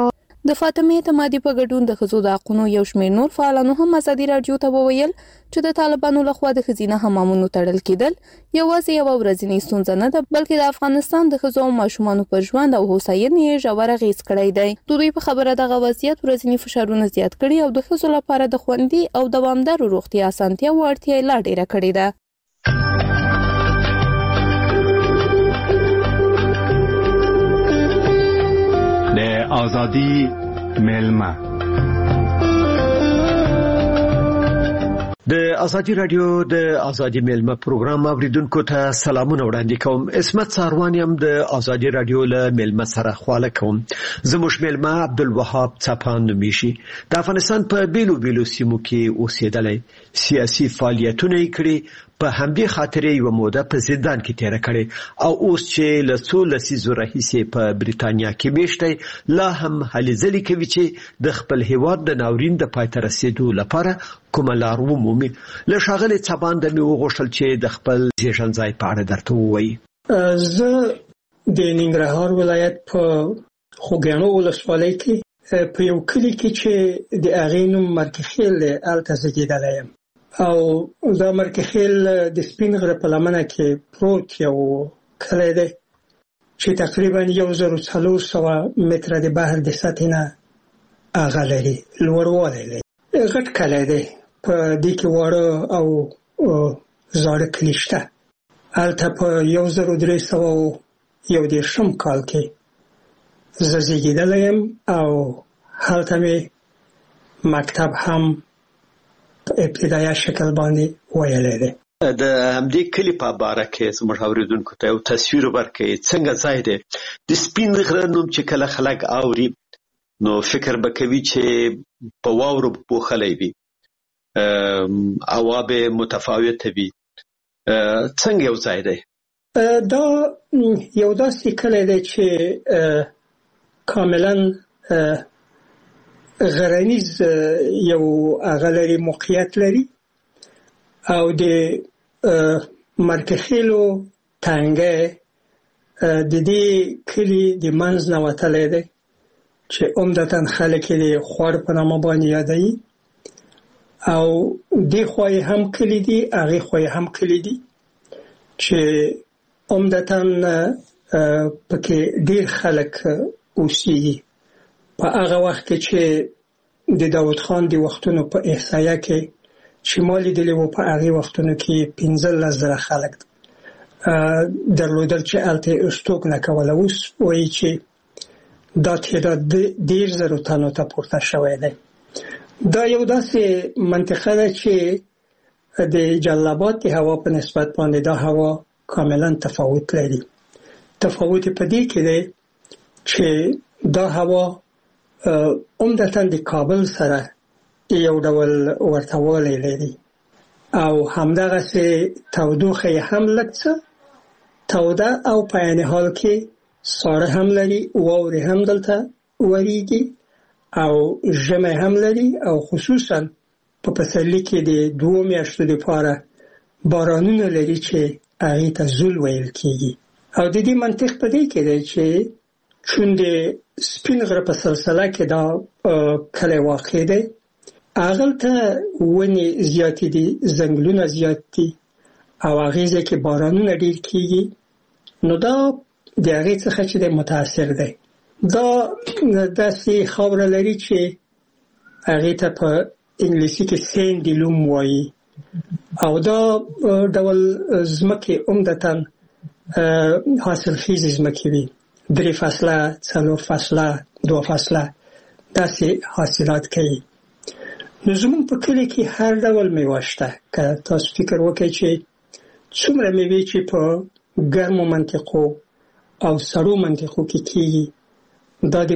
د فاطمه اعتمادي په ګډون د ښځو د حقوقو یو شمېر نور فعالانو هم ازادي رادیو ته وویل چې د طالبانو لخوا د ښځینه حمامونو تړل کېدل یوازې یو ورځنی ستونزه نه ده، بلکې د افغانستان د ښځو او ماشومانو پر ژوند او هوساینې ژور اغېز کړی دی. دوی په خبره دغه وضعیت ورځنی فشارونه زیات کړي او د ښځو لپاره د خوندي او دوامدار روغتیا اسانتیا او اړتیا لا ډېره کړې ده. د آزادی ملما د ازادي رادیو د ازادي ملما پروګرام اوریدونکو ته سلامونه وړاندې کوم. اسمت ساروانیم د ازادي رادیو له ملما سره خواله کوم. زموږ ملما عبدالوهاب څپان نومیږي. د افغانستان په بیلو سیمو کې اوسېدلی، سیاسي فعالیتونه یې کړي، په همدې خاطر یې یو موده په زندان کې تیر کړي او اوس چې له څو لسیزو راهیسې په بریتانیا کې میشته لا هم هلې ځلې کوي چې د خپل هیواد د ناورین د پای ته رسیدو لپاره کومه لار ومومي. له ښاغلي څپان د مې وغوښتل چې د خپل زیږون ځای په اړه درته ووایي. زه د ننګرهار ولایت په خوږیاڼو ولسوالۍ کې په یو کلي کې چې د هغې نوم مرکخیل دی هلته زیږېدلی یم او دا مرکخیل د سپین غره په لمنه کې پروت یو کلی دی چې تقریبا 1400 متره د بحر د سطحې نه هغه لري، لوړوالی لري. غټ کلی دی، په دې کې واړه او زاړه کلي شته. هلته په 1311 کال کې زه زیږېدلی یم او هلته مې مکتب هم په ابتدایي شکل باندې ویلی دی. د همدې کلي په باره کې زموږ اورېدونکو ته یو تصویر ورکړئ. څنګه ځای دی؟ د سپین غره نوم چې کله خلک اوري نو فکر به کوي چې په واورو پوښلی وي، هوا به متفاوته وي. څنګه یو ځای دی؟ دا یو داسې کلی دی چې کاملا غرنیز یو هغه لري، موقعیت لري او د مرکخیلو تنګه د دې کلي د منځ نه وتلی دی چې عمدتاً خلک یې د خوړ په نامه باندې یادوي او دې خوا یې هم کلي دي، هغې خوا یې هم کلي دي چې عمدتاً پکې ډېر خلک اوسېږي. په هغه وخت کې چې د داود خان د وختونو په احصایه کې چې ما لیدلی وو، په هغې وختونو کې 15,000 خلک درلودل چې هلته یې استوګ نه کوله. اوس وایي چې دا تعداد 10,000 تنو ته پورته شوی دی. دا یو داسې منطقه ده چې د جلال د هوا په نسبت باندې دا هوا کاملا تفاوت لري. تفاوت په دې کې دی چې دا هوا عمدتاً د کابل سره یو ډول ورتهوالی لري او همدغسې تودوخه یې هم لږ څه توده او په عین حال کې ساړه هم لري، واورې هم دلته وریږي او ژمی هم لري او خصوصاً په پسرلي کې د 2 میاشتو لپاره بارانونه لري چې هغې ته زول ویل کېږي. او د دې منطق په دې کې دی چې چون د سپین غره په سلسله کې دا کلی واقع دی، هغلته ونې زیاتې دي، ځنګلونه زیات دي او هغې ځای کې بارانونه ډېر کېږي، نو دا د هغې څخه چې دی متاثر دی. دا داسې خاوره لري چې هغې ته په انګلیسي کې سینډي لوم وایي او دا ډول ځمکې عمدتاً حاصلخیزې ځمکې وي، 3 فصله، 4 فصله، 2 فصله داسې حاصلات کوي. نو زموږ په کلي کې هر ډول میوه شته. که تاسو فکر وکړئ چې څومره میوې چې په ګرمو منطقو او سړو منطقو کې کېږي، دا د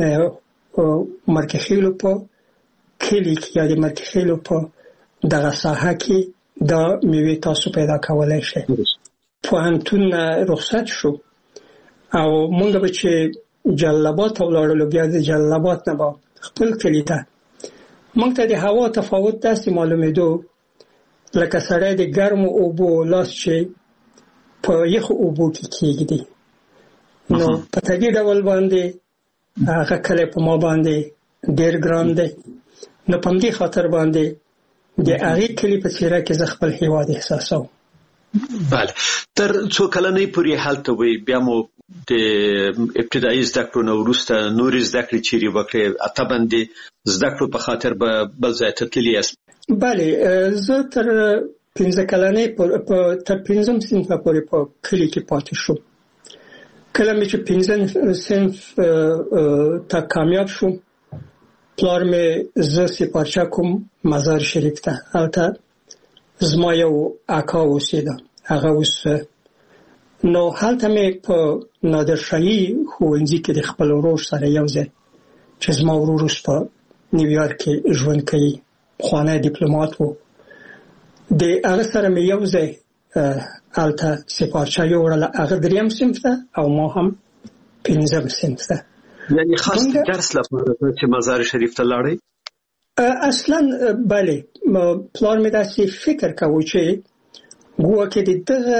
مرکخیلو په کلي کې یا د مرکخیلو په دغه ساحه کې دا میوې تاسو پیدا کولی شئ. پوهنتون رخصت شو او مونږ به چې جلال آباد ته ولاړلو، بیا د جلال آباد نه به خپل کلي ته، مونږ ته د هوا تفاوت داسې معلومېدو لکه سړی د ګرمو اوبو لاس چې په یخو اوبو کې کېږدي. نو په طبیعي ډول باندې هغه کله په ما باندې ډېر ګران دی. نو په دې خاطر باندې د هغه کلی په څیر کې ز خپل هیواد احساسوم. بله تر څو کلنې پورې حالت وي بیا مو د ابتدایي زده کړو نو وروسته نورې زده کړې چیرې وکړې اته باندې زده کړو په خاطر به بل ځای ته تللی یاست؟ بله زه تر 15 کلنې تر 15 صنف پورې په کلی کې پاتې شوم. کله مې چې 15 صنف ته کامیاب شوم پلار مې زه سپارچه کوم مزار شریف ته. هلته زما یو اکا اوسېده هغه اوس نو هلته مې په نادرشاهي ښوونځي کې د خپل ورور سره یو ځای چې زما ورور اوس په نیویارک کې ژوند کوي پخوانی ډیپلومات و د هغه سره مې یو ځای هلته سپارچه یوړله هغه 3 صنف ته او ما هم 15 صنف ته. یعنی خاص درس لپاره چې مزار شریف ته لاړې؟ اصلا بله پلار مې داسې فکر کاوه چې ګویا کې دغه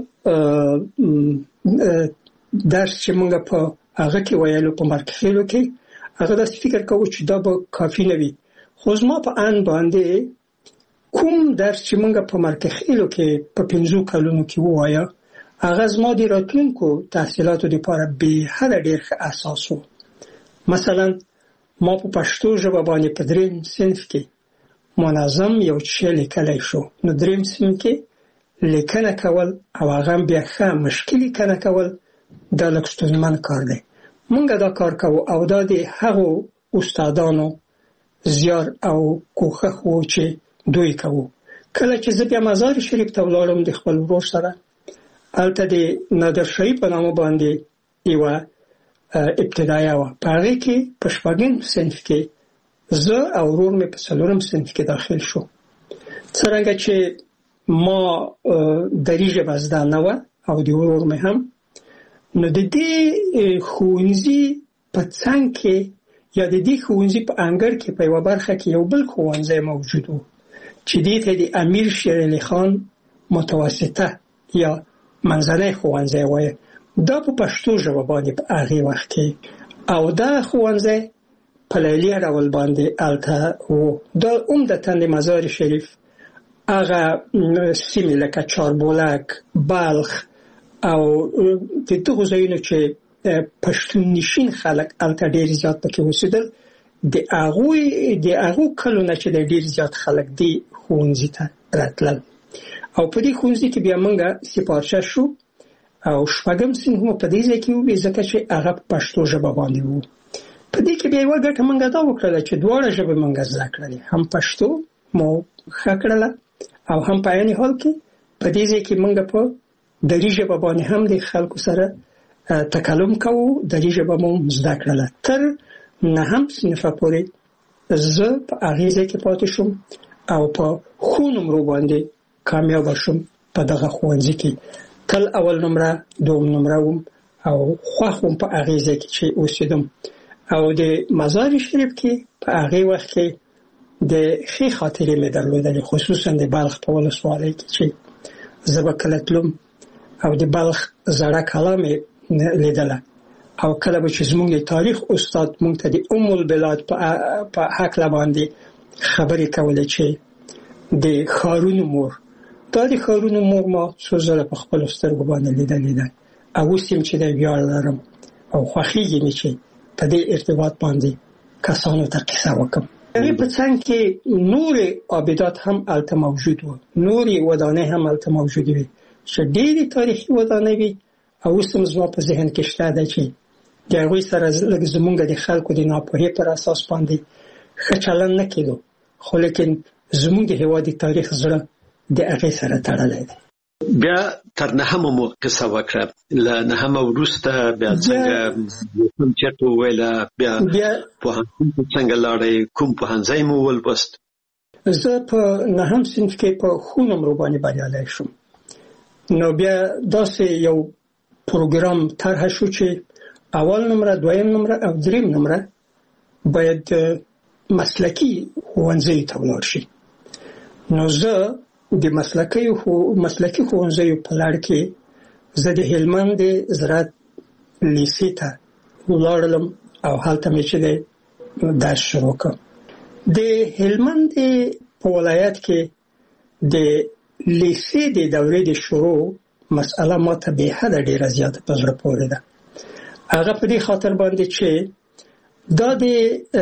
درس چې موږ په هغه کې ویلو په مرکزیلو کې هغه داسې فکر کاوه چې دا به کافي نه وي. خو زما په ان باندې کوم درس چې موږ په مرکزیلو کې په 15 کلونو کې وایو هغه زما د راتلونکو تحصیلاتو لپاره به هر ډېر ښه اساس و. مثلا ما په پښتو ژبه باندې په 3 صنف کې منظم یو څه لیکلی شو. نو 3 صنف کې لیکنه کول او هغه بیا ښه مشکل لیکنه کول دا لږ ستونزمن کار دی. موږ دا کار کوو او دا د هغو استادانو زیار او کوښښ و چې دوی کوو. کله چې زه بیا مزار شریف ته ولاړم د خپل ورور سره هلته د نادرشاهي په نامه باندې یوه ابتدایه وه په هغې کې په 4 صنف کې زه او ورور مې په 4 صنف کې داخل شو. څرنګه چې ما دري ژبه زده نه وه او د ورور مې هم نو د دې ښوونځي په څنګ کې یا د دې ښوونځي په انګړ کې په یوه برخه کې یو بل ښوونځی موجود و چې دې ته د امیر شیر علي خان متوسطه یا منځنی ښوونځی وایي. دا په پښتو ژبه باندې په هغې وخت کې او دا ښوونځی په لیلیه ډول باندې هلته و. دا عمدتاً د مزار شریف هغه سیمې لکه چاربولک بلخ او د دغو ځایونو چې پښتون نشین خلک هلته ډېر زیات پکې اوسېدل د هغو کلو نه چې د ډېر زیات خلک دې ښوونځي ته راتلل او په دې ښوونځي کې بیا موږ سپارچه شو او 4 صنف مو په دې ځای کې وو ځکه چې هغه په پښتو ژبه باندې وو. په دې کې بیا یوه ګټه موږ دا وکړله چې دواړه ژبې موږ زده کړلې هم پښتو مو ښه کړله او هم په عین حال کې په دې ځای کې موږ په دري ژبه باندې هم د خلکو سره تکلم کوو. دري ژبه مو زده کړله تر 9 صنف پورې زه په هغې ځای کې پاتې شوم او په ښو نمرو باندې کامیاب شوم په دغه ښوونځي کې. تل اول نمره 2 نمره وم او خوښ وم په هغې ځای کې چې اوسېدم او د مزار شریف کې په هغې وخت کې د ښې خاطرې مې درلودلې خصوصا د بلخ په ولسوالۍ کې چې زه به کله تلم او د بلخ زړه کلا مې لیدله او کله به چې زموږ د تاریخ استاد موږ ته د البلاد په هکله باندې خبرې کولې چې د ښارونو مور دا د ښارونو مور ما څو ځله په خپلو سترګو باندې لیدلې ده او اوس یم چې د ویاړ لرم او خوښېږي مې چې په دې ارتباط باندې کسانو ته کیسه وکړم. هغې په څنګ کې نورې آبدات هم هلته موجود وو، نورې ودانۍ هم هلته موجودې وې چې ډېرې تاریخي ودانۍ وې او اوس هم زما په ذهن کې شته ده چې د هغوی سره لږ زموږ د خلکو د ناپوهۍ پر اساس باندې ښه چلند نه کېدو خو لیکن زموږ د هېواد د تاریخ زړه د هغې سره تړلی دی. بیا تر 9مه مو قصه وکړه، له 9مه وروسته بیا څنګه کوم چېرته وویله، بیا پوهنتون ته څنګه لاړئ، کوم پوهنځی مو ولوست؟ زه په 9م صنف کې په ښو نمرو باندې بریالی شوم. نو بیا داسې یو پروګرام طرحه شو چې اول نمره، دویم نمره او دریم نمره باید مسلکي ښوونځیو ته ولاړ شي. نو زه د مسلکي ښوونځیو په لړ کې زه د هلمند د زراعت لیسې ته ولاړلم او هلته مې چې د درس شروع کړ. د هلمند په ولایت کې د لیسې د دورې د شروع مسأله ماته به حد ډیره زیاته په زړه پورې ده. هغه په دې خاطر باندې چې دا د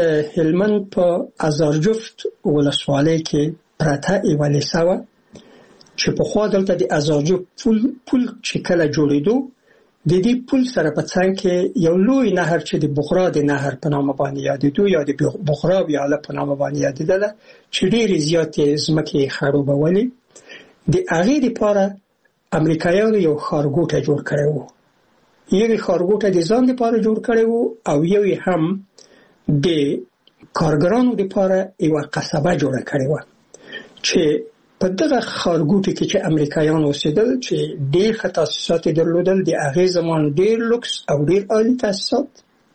هلمند په ازارجفت ولسوالۍ کې پراته یوه لیسه وه چې پخوا دلته د ازارجفت پل چې کله جوړېدو د دې پل سره په څنګ کې یو لوی نهر چې د بغرا د نهر په نامه باندې یادېدو یا د بغرا ویاله په نامه باندې یادېدله چې ډېرې زیاتې ځمکې یې خړوبولې. د هغې دپاره امریکایانو یو ښارګوټی جوړ کړی و. یو یې ښارګوټی د ځان دپاره جوړ کړی و او یو یې هم د کارګرانو دپاره یوه قصبه جوړه کړې وه چې په دغه ښارګوټي کې چې امریکایان اوسېدل چې ډېر ښه تاسیسات یې درلودل، د هغې زمان ډېر لوکس او ډېر عالي تاسیسات،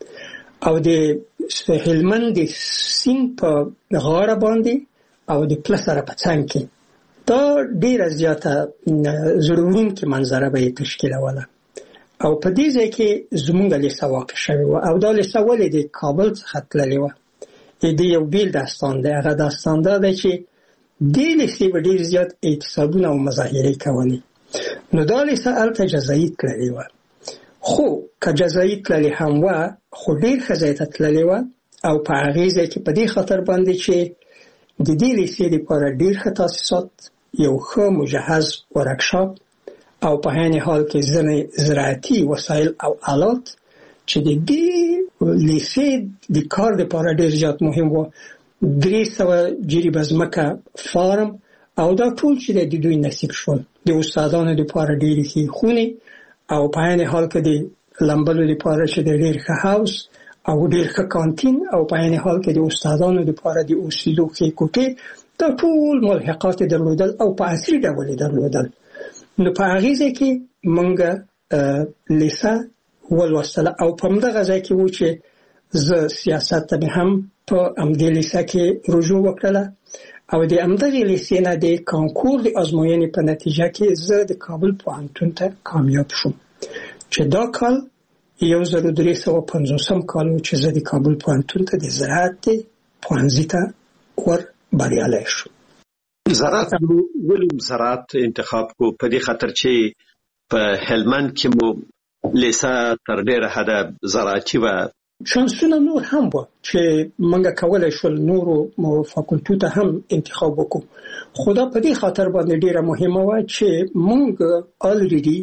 او د هلمند د سیند په غاړه باندې او د پله سره په څنګ کې دا ډېره زیاته زړه وړونکې منظره به یې تشکیلوله. او په دې ځای کې زموږ لیسه واقع شوې وه او دا لیسه ولې د کابل څخه تللې وه. د یو بیل داستان دی. هغه داستان دا دی چې دې لیسې به ډېر زیات اعتصابونه او مظاهرې کولې. نو دا لیسه هلته جزایي تللې وه. خو که جزایي تللې هم وه خو ډېر ښه ځای ته تللې وه او په هغې ځای کې په دې خاطر باندې چې د دې لیسې لپاره ډېر ښه تاسیسات، یو ښه مجهز ورکشاپ او په عین حال کې ځینې زراعتي وسایل او آلات چې د دې لیسې د کار لپاره ډېر زیات مهم و. 300 جریبه ځمکه فارم او دا ټول چې د دوی نصیب شول. د استادانو لپاره ډېرې ښې خونې او په عین حال کې د لمبلو لپاره چې د ډېر ښه هاوس او ډېر ښه کانتین او په عین حال کې د استادانو لپاره د اوسېدو ښې کوټې، دا ټول ملحقات یې درلودل او په عصري ډول یې درلودل. نو په هغې ځای کې موږ لیسه ولوستله او په همدغه ځای کې و چې زه سیاست ته مې هم په همدې لیسه کې رجوع وکړله او د همدغې لیسې نه د کانکور د ازموینې په نتیجه کې زه د کابل پوهنتون ته کامیاب شوم چې دا کال 1350 کال و چې زه د کابل پوهنتون ته د زراعت پوهنځي ته ور بریالی شوم. زراعت ولې زراعت انتخاب کو؟ په دې خاطر چې په هلمند کې مو لیسه تر ډېره حده زراعتي وه. شانسونه نور هم وه چې موږ کولی شول نورو فاکولټو ته هم انتخاب وکړو، خو دا په دې خاطر باندې ډېره مهمه وه چې موږ الریډي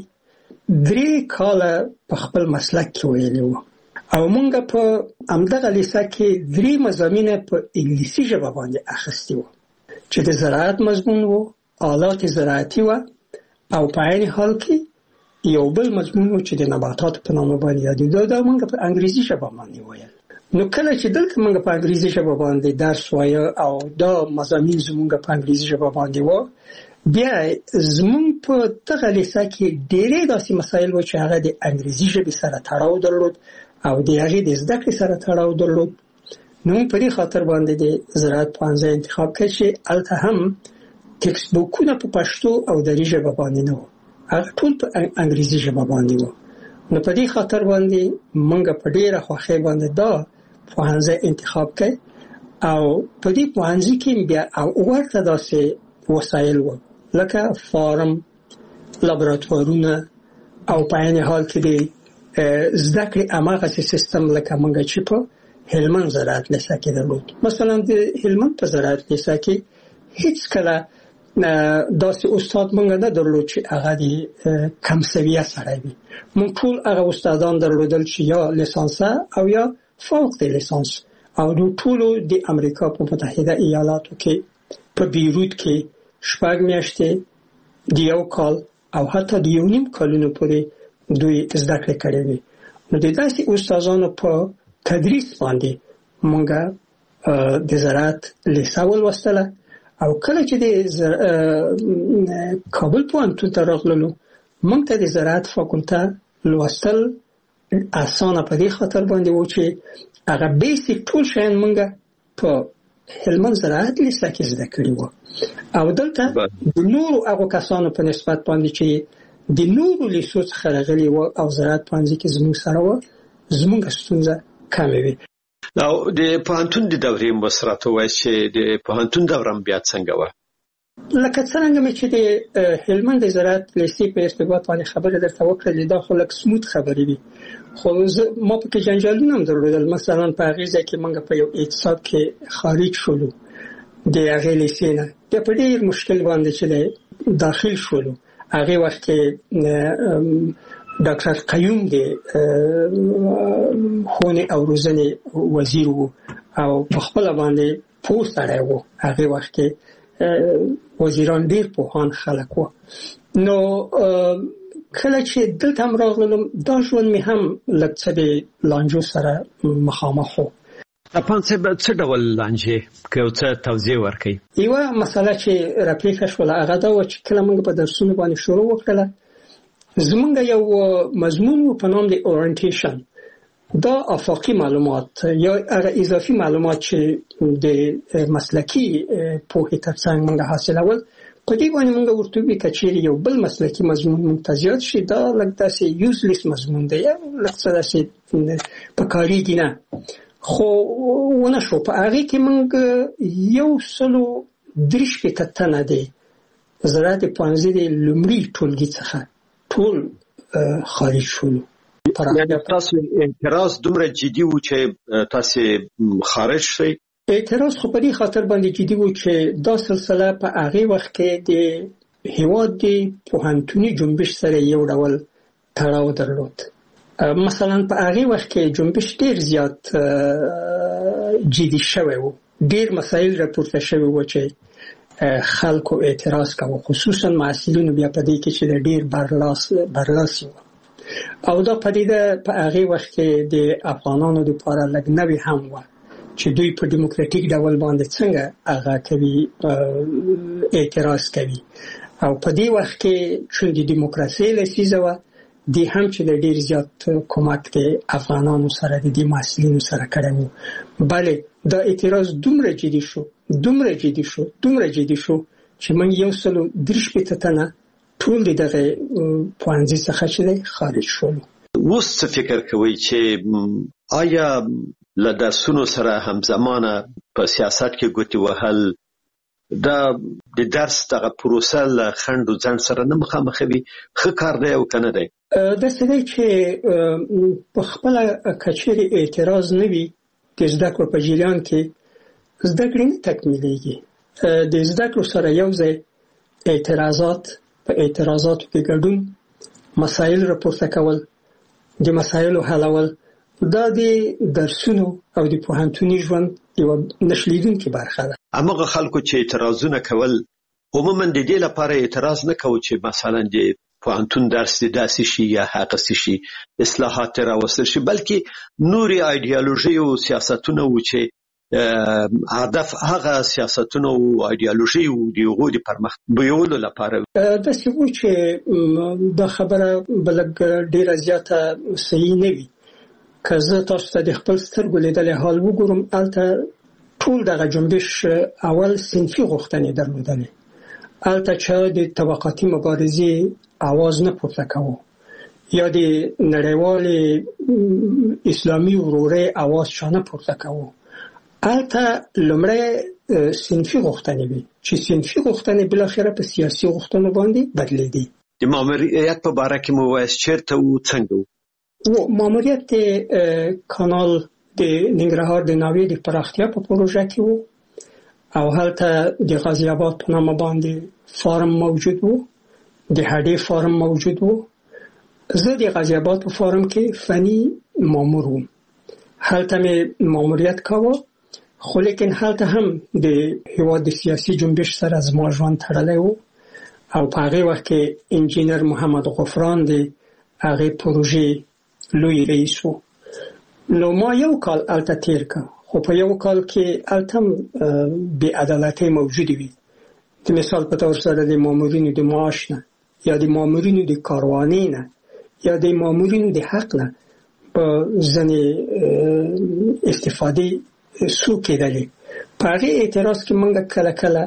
3 کاله په خپل مسلک کې ویلي وو او موږ په همدغه لیسه کې 3 مضامین په انګلیسي ژبه باندې اخیستي وو چې د زراعت مضمون وو، آلات زراعتي وه او په عین حال کې یو بل مضمون و چې د نباتاتو په نامه باندې یادېده. دا موږ په انګریزي ژبه باندې ویل. نو کله چې دلته موږ په انګریزي ژبه باندې درس وایه او دا مضامین زموږ په انګریزي ژبه باندې و، بیا زموږ په دغه لیسه کې ډېرې داسې مسایل و چې هغه د انګریزي ژبې سره تړاو درلود او د هغې د زده کړې سره تړاو درلود. نو موږ په دې خاطر باندې د زراعت پوهنځی انتخاب کړ چې هلته هم ټکسټ بوکونه په پښتو او دري ژبه باندې نه وو، هغه ټول په انګریزي ژبه باندې وو. نو په دې خاطر باندې موږ په ډېره خوښۍ باندې دا پوهنځی انتخاب کړ او په دې پوهنځي کې بیا ورته داسې وسایل وو لکه فارم، لابراتوارونه او په عین حال کې د زده کړې هماغسې سیستم لکه موږ چې په هلمند زراعت لیسه کې درلود. مثلا د هلمند په زراعت لیسه کې هیڅ کله داسې استاد موږ نه درلود چې هغه د کم سویه سړی وي. موږ ټول هغه استادان درلودل چې یا لیسانسه او یا فوق د لیسانس او د ټولو د امریکا په متحده ایالاتو کې په بیروت کې 6 میاشتې د 1 کال او حتی د 1.5 کالونو پورې دوی زده کړې کړې وي. نو د داسې استادانو په تدریس باندې موږ د زراعت لیسه ولوستله او کله چې د کابل پوهنتون ته راغللو موږ ته د زراعت فاکولته لوستل اسانه په دې خاطر باندې و چې هغه بیسیک ټول شیان موږ په هلمند زراعت لیسه کې زده کړي وو او دلته د نورو هغو کسانو په نسبت باندې چې د نورو لیسو څخه راغلي وو او زراعت پوهنځي کې زموږ سره وو، زموږ ستونزه کم وي. او د پوهنتون د دورې مسرات وای چې د پوهنتون دورم بیا څنګه و؟ لکه څنګه مې چې د هلمند د زراعت لیسې په ارتباط باندې خبره درته وکړه، دا خو لک سموت خبرې دي، خو ما په کې جنجالونه هم درلودل. مثلا په هغه ځای کې موږ په یو اعتصاب کې خارج شولو د هغه لیسې نه، د په ډېر مشکل باندې چې داخل شولو. هغه وخت کې ډاکټر قیوم د ښوونې او روزنې وزیر وو او په خپل باندې پوسټ اړای وو. هغه وخت کې وزیران ډیر پوهان خلک وو. نو کله چې دلته هم راغلم دا ژوند مې هم لږ څه د لانجو سره مخامخ وو. تاسو څه ډول لانجې که څه توضیح ورکړئ؟ یوه مسله چې راپېښه شوله هغه دا وه چې کله موږ په درسونو باندې شروع وکړله، زمونږ یو مضمون و په نام د اورینټیشن. دا افاقي معلومات یا هغه اضافي معلومات چې د مسلکی پوهې ترڅنګ موږ حاصلول، په دې باندې موږ ورته وی کچېرې یو بل مسلکی مضمون موږ ته زیات شي، دا لږ داسې یوزلیس مضمون دی، یا لږ څه داسې په کارېږي نه. خو ونه شو. په هغې کې موږ 130 تنه دی زراعت پوهنځي د لومړي ټولګي څخه ټول خارج شولو. تاسو اعتراض دومره جدي و چې تاسو خارج شئ؟ اعتراض خو په دې خاطر باندې جدي و چې دا سلسله په هغه وخت کې د هیواد د پوهنتوني جنبش سره یو ډول تړاو درلود. مثلا په هغه وخت کې جنبش ډیر زیات جدي شوی و، ډیر مسایل راپورته شوی و چې خلکو اعتراض کاوه، خصوصا محصلینو بیا په دې کې چې ډیر برلاسي و. او دا پدیده په هغه وخت کې د افغانانو لپاره لږ نوې هم و چې دوی په دیموکراتیک ډول باندې څنګه هغه کوي، اعتراض کوي. او په دې وخت کې چې د دیموکراسي لسیزه و، دی هم چې ډیر زیات کومک د افغانانو سره د دې محصلینو سره کړی و. بله دا اعتراض دومره جدي شو چې موږ 130 تنه ټول دغه پوهنځي څخه چې خارج شولو. اوس څه فکر کوئ چې آیا له درسونو سره همزمانه په سیاست کې ګوتې وهل دا د درس دغه پروسه له خنډ او ځنډ سره نه مخامخوي؟ ښه کار دی او که نه دی؟ داسې دی چې په خپله کچېرې اعتراض نه وي د زده کړو په جریان کې زده کړې نه تکمیلېږي. د زده کړو سره یو ځای په اعتراضاتو کې ګډون، مسایل راپورته کول، د مسایلو حلول، دا د درسونو او د پوهنتوني ژوند یوه نشلیدونکې برخه ده. هماغه خلکو چې اعتراضونه کول عموما د دې لپاره اعتراض نه کوي چې مثلا د پوهنتون درس داسې شي یا هغسې شي، اصلاحات راوستل شي، بلکې نورې ایډیالوژي او سیاستونه و چې هدف هغه سیاستونه او ایډیالوژي او د هغو د پرمختګ بیولو لپاره. داسې و چې دا خبره بلګ ډیره زیاته صحیح نه وي. که زه تاسو ته د خپل سترګو لیدلې حال وګورم، هلته ټول دغه جنبش اول صنفي غوښتنې درلودلې. هلته چا د طبقاتي مبارزې आवाज نه پورته کوو یا د نړیوالې اسلامي ورورۍ आवाज چا نه پورته کوو. هلته لومړی صنفي غوښتنې وي چې صنفي غوښتنې بالاخره په سیاسي غوښتنو باندې بدلېدې. د ماموریت په باره کې مو وایاست چېرته و څنګه و؟ ماموریت د کانال د ننګرهار د ناوې د پراختیا په پروژه کې و او هلته د غازي آباد په نامه باندې فارم موجود و، د هډې فارم موجود و. زه د غازي آباد په فارم کې فني مامور وم. هلته مې ماموریت کاوه، خو لیکن هلته هم د هیواد د سیاسي جنبش سره زما ژوند تړلی و او په هغې وخت کې انجینر محمد غفران د هغې پروژې لوی رئیس و. نو ما یو کال هلته تیر که، خو په یو کال کې هلته هم بې عدالتۍ موجودې وي. د مثال په طور سره د مامورینو د معاش نه یا د مامورینو د کاروانۍ نه یا د مامورینو د حق نه په ځینې استفادې سو کېدلې. په هغې اعتراض کې موږ کله کله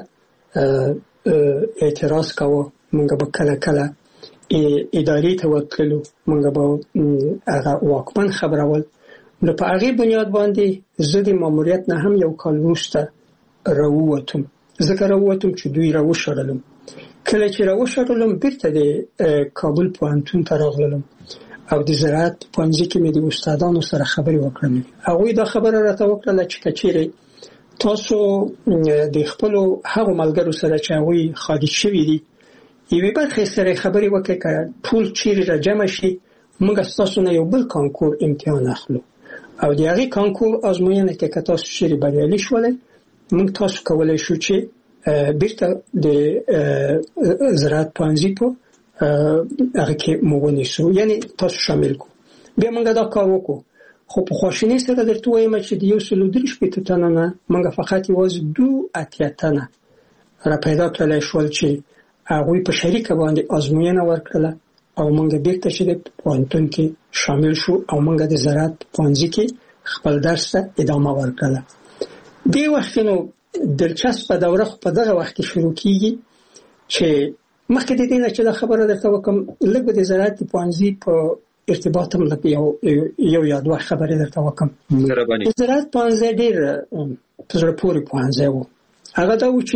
اعتراض کوو، موږ به کله کله ادارې ته ورتللو، موږ به هغه واکمن خبرول، نو په هغه بنیاد باندې زه د ماموریت نه هم یو کال وروسته راووتم. ځکه راووتم چې دوی راوشړلم. کله چې راوشړلم بیرته د کابل پوهنتون ته راغلم او د زراعت پوهنځي کې مې د استادانو سره خبرې وکړم. هغوی دا خبره راته وکړله چې کچېرې تاسو د خپلو هغو ملګرو سره چې هغوی خارج شوي دي یوې برخې سره خبرې وکړئ که ټول چیرې را جمع شي موږ ستاسو نه یو بل کانکور امتحان اخلو او د هغې کانکور ازموینه کې که تاسو چیرې بریالي شولئ موږ تاسو کولی شو چې بیرته د زراعت پوهنځي په هغه کې مو ونیسو، یعنی تاسو شامل کو. بیا موږ دا کار وکړو. خو په خواشینۍ سره درته وایم چې د 143 تنو نه موږ فقط یوازې 2 تنه را پیدا کړلی شول چې هغوی په شریکه باندې ازموینه ورکړله او موږ بیرته چې د پوهنتون کې شامل شو او موږ د زراعت پوهنځي کې خپل درس ته ادامه ورکړله. دې وخت نو دلچسپه دوره خو په دغه وخت کې شروع کیږي چې مخکې د دې نه چې دا خبره درته وکړم لږ به د زراعت پوهنځي په ارتباط هم لږ یو یا دوه خبرې درته وکړم. د زراعت پوهنځی ډېر په زړه پورې پوهنځی و. هغه دا و چې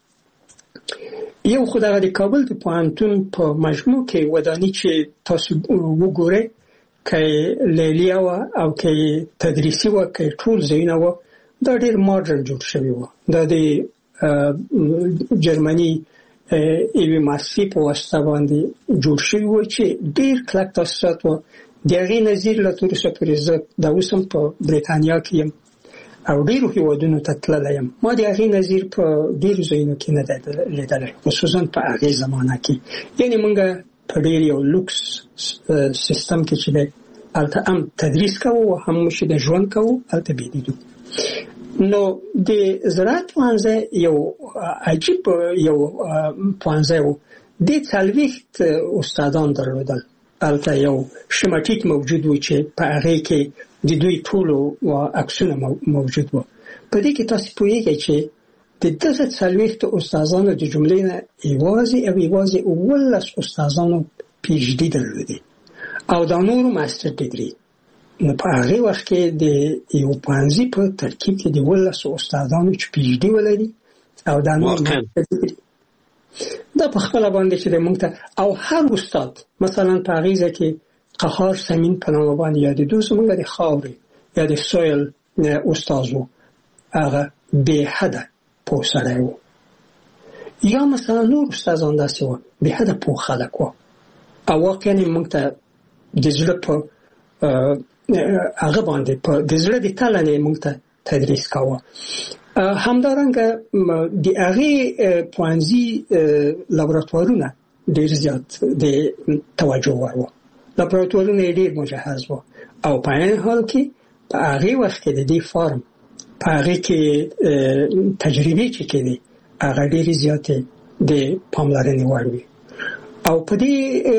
یو خو دغه د کابل د پوهنتون په مجموع کې وداني چې تاسو وګورئ که لیلیه وه او که تدریسي وه که ټول ځایونه وه دا ډېر ماډرن جوړ شوي وه. دا د جرمني یوې مؤسسې په واسطه باندې جوړ شوي وو چې ډېر کلک تاسیسات وو. د هغې نظیر له تر اوسه پورې زه دا اوس هم په بریتانیا کې یم او ډېرو هېوادونو ته تللی یم. ما د هغې نظیر په ډېرو ځایونو کې نه دی لیدلی، خصوصا په هغې زمانه کې. یعنې موږ په ډېر یو لوکس سیستم کې چې دی هلته هم تدریس کوو او هم چې د ژوند کوو هلته بېدیدو. نو د زراعت پوهنځی یو عجیب یو پوهنځی و. دې 40 استادان درلودل. هلته یو شمټیک موجود و چې په هغې کې د دوی ټولو عکسونه موجود و. په دې کې تاسو پوهیږئ چې د دغه 40 استادانو د جملې نه یوازې او یوازې 11 استادانو پی ایچ ډي درلودې او دا نورو ماستر ډیګري. نو په هغې وخت کې د یو پوهنځي په ترکیب کې د 11 استادانو چې پی ایچ ډي ولري او دا نور ماستر ډیګري دا په خپله باندې چې د موږ ته او هر استاد مثلا په هغې ځای کې قهار سمین په نامه باندې یادېدو زموږ د خاورې یا د سویل استاد و. هغه بې حده پوه سړی و. یا مثلا نور استادان داسې وه بې حده پوه خلک وه او واقعا موږ ته د زړه په هغه باندې په د زړه د تله نه موږ ته تدریس کاوه. همدارنګه د هغې پوهنځي لابراتوارونه ډېر زیات د توجه وړ وو. لابراتوارونه یې ډېر مجهز وو او په عین حال کې په هغې وخت کې د دې فارم په هغې کې تجربې چې کېدې هغه ډېرې زیاتې د پاملرنې وړ وې. او په دې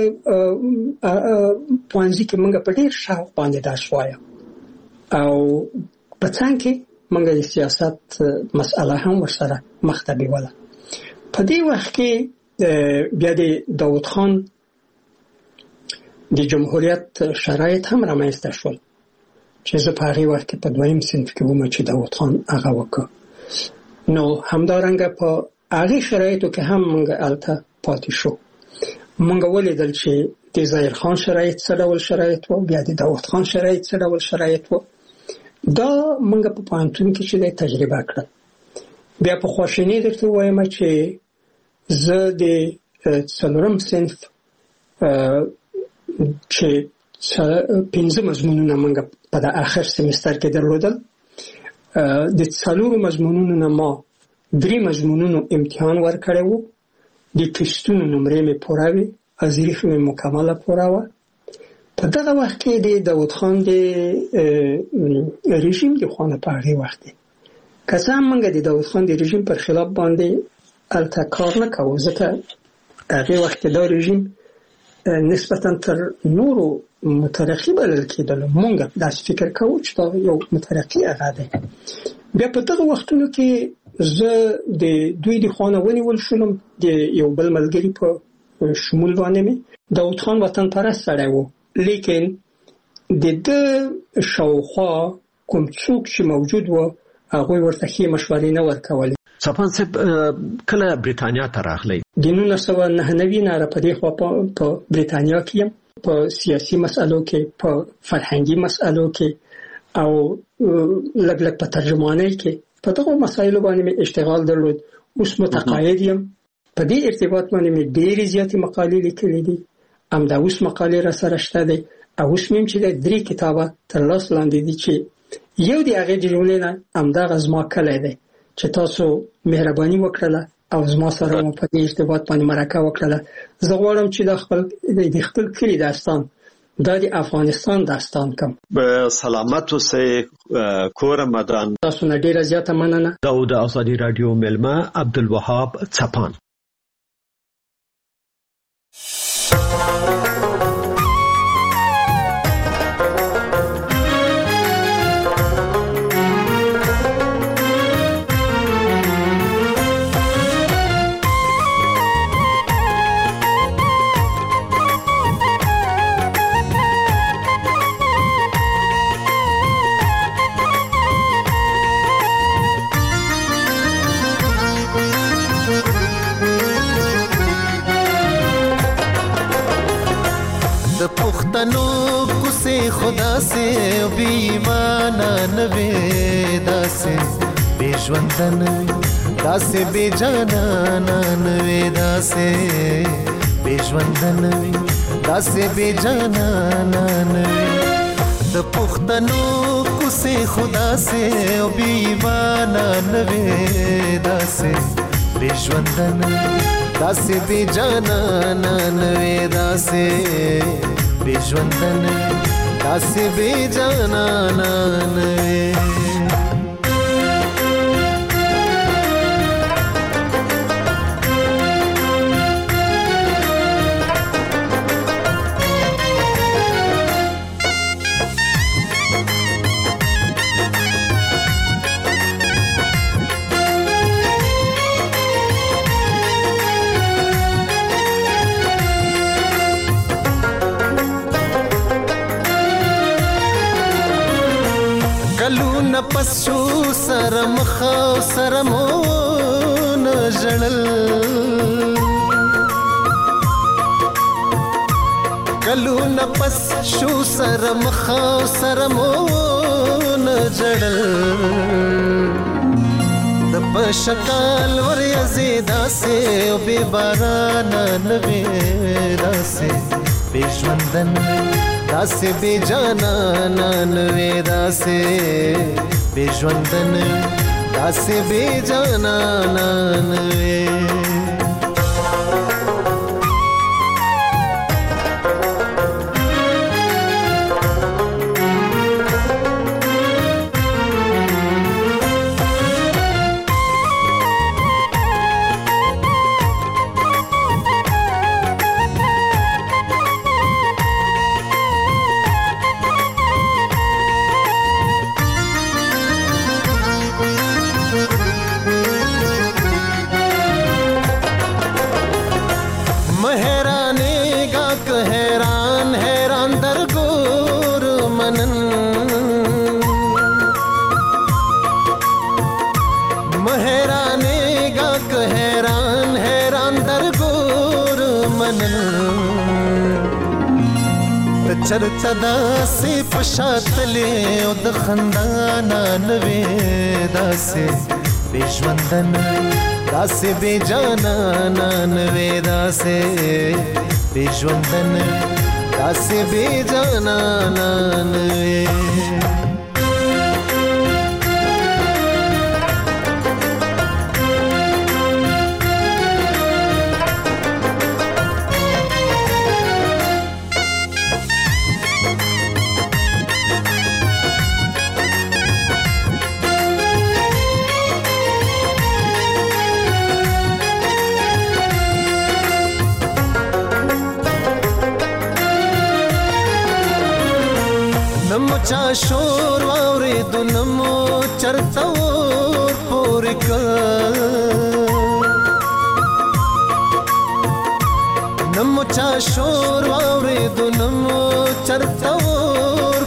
پوهنځي کې موږ په ډېر شوق باندې درس وایو او په څنګ کې موږ د سیاست مسأله هم ورسره مخ ته بیوله. په دې وخت کې بیا د داود خان د جمهوریت شرایط هم رامنځته شول چې زه په هغې وخت کې په 2م صنف کې وم چې داود خان هغه وکړ. نو همدارنګه په هغې شرایطو کې هم موږ هلته پاتې شو. موږ ولیدل چې د ظاهر خان شرایط څه ډول شرایط و، بیا د داود خان شرایط څه ډول شرایط و. دا موږ په پوهنتون کې چې تجربه کړل. بیا په خواشینۍ درته ووایم چې زه د 4م صنف چې 5 مضمونونه موږ په د آخر سمستر کې درلودل. د 4 مضمونونو نه ما 3 مضمونونو امتحان ورکړی و. د ټسټونو نمرې مې پوره وې، ازریف مې مکمله پوره وه. په دغه وخت کې د داود خان د رژیم د خوا نه په هغې وخت کې که څه هم موږ د داود خان د رژیم پر خلاف باندې هلته کار نه کوو ځکه هغې وخت کې دا رژیم نسبتا تر نورو مترقي بلل کېدلو. موږ داسې فکر کوو چې دا یو مترقي هغه دی. بیا په دغه وختونو کې زه د دوی د خوا نه ونیول شولم. د یو بل ملګري په شمول باندې مې داود خان وطن پرست سړی و لیکن د شاوخوا کوم څوک چې موجود و هغه ورته هیڅ مشورې نه ورکولې. صفان صاحب کله بریتانیا ته راغلی؟ د 1999 نه را پدې خو په بریتانیا کې په سیاسي مسالو کې په فرهنګي مسالو کې او لګ په ترجمانۍ کې په دغه مسایلو باندې اشتغال درلود. اوس متقاعد یم. په دې ارتباط باندې مې ډېرې زیاتې مقالې لیکلې دي. همدا اوس مقالې را سره شته دي او اوس مې چې 3 کتابه تر لاس لاندې دي چې یو دی هغه د جملې نه همدغه زما کلی دی چې تاسو مهرباني وکړله او زما سره مو په دې ارتباط باندې مرکه وکړله. زه غواړم چې د خپل کلي داستان دا د افغانستان داستان کوم. به سلامت اوسئ کور مدان. تاسو نه ډیره زیاته مننه. دا د آزادي رادیو ملما عبدالوهاب څپان. پښتنو کوسه خدا سے بی ایمانا نوې داسې بے ژوندن داسې بے جانان نوې داسې بے ژوندن داسې بے جانان نوې د پښتنو کوسه خدا سے بی ایمانا نوې داسې بے ژوندن داسې بے جانان نوې داسې بے ژوندن داسې بے جانان کلونه پس شو سره مخاو سره مون جړل کلونه پس شو سره مخاو سره مون جړل د پشکال ور یزیدا سے او بے باران نوې داسې بے ژوندن داسې بے جانان نوې داسې بے ژوندن داسې بے جانان نوې چرته داسې پشاتلې او د خندانا نوې داسې بے ژوندن داسې بے جانان نوې داسې بے ژوندن داسې بے جانان نوې چا شور واورېدو نمو چرته ور پورې کړ نمو چا شور واورېدو نمو چرته ور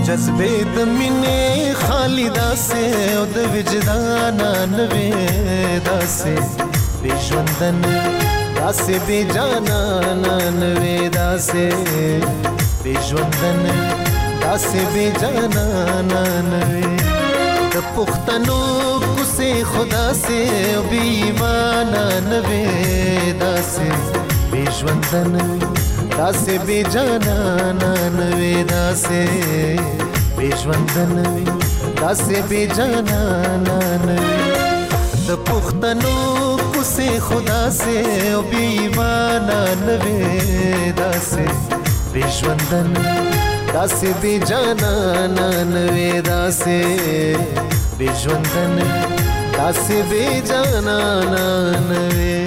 جذبې د مینې خالی داسې او د وجدان نوې داسې بې ژوندن داسې بې جانان نوې داسې بې ژوندن داسې بې جانان نوې د پښتنو کوڅې خدا سي او بې ایمان نوې داسې بې ژوندن داسې بې جانان نوې داسې بې ژوندن داسې بې جانان نوې د پښتنو کوڅې خدا سي او بې ایمان نوې داسې بې ژوندن داسې بې جانان نوې داسې بې ژوندن داسې بې جانان نوې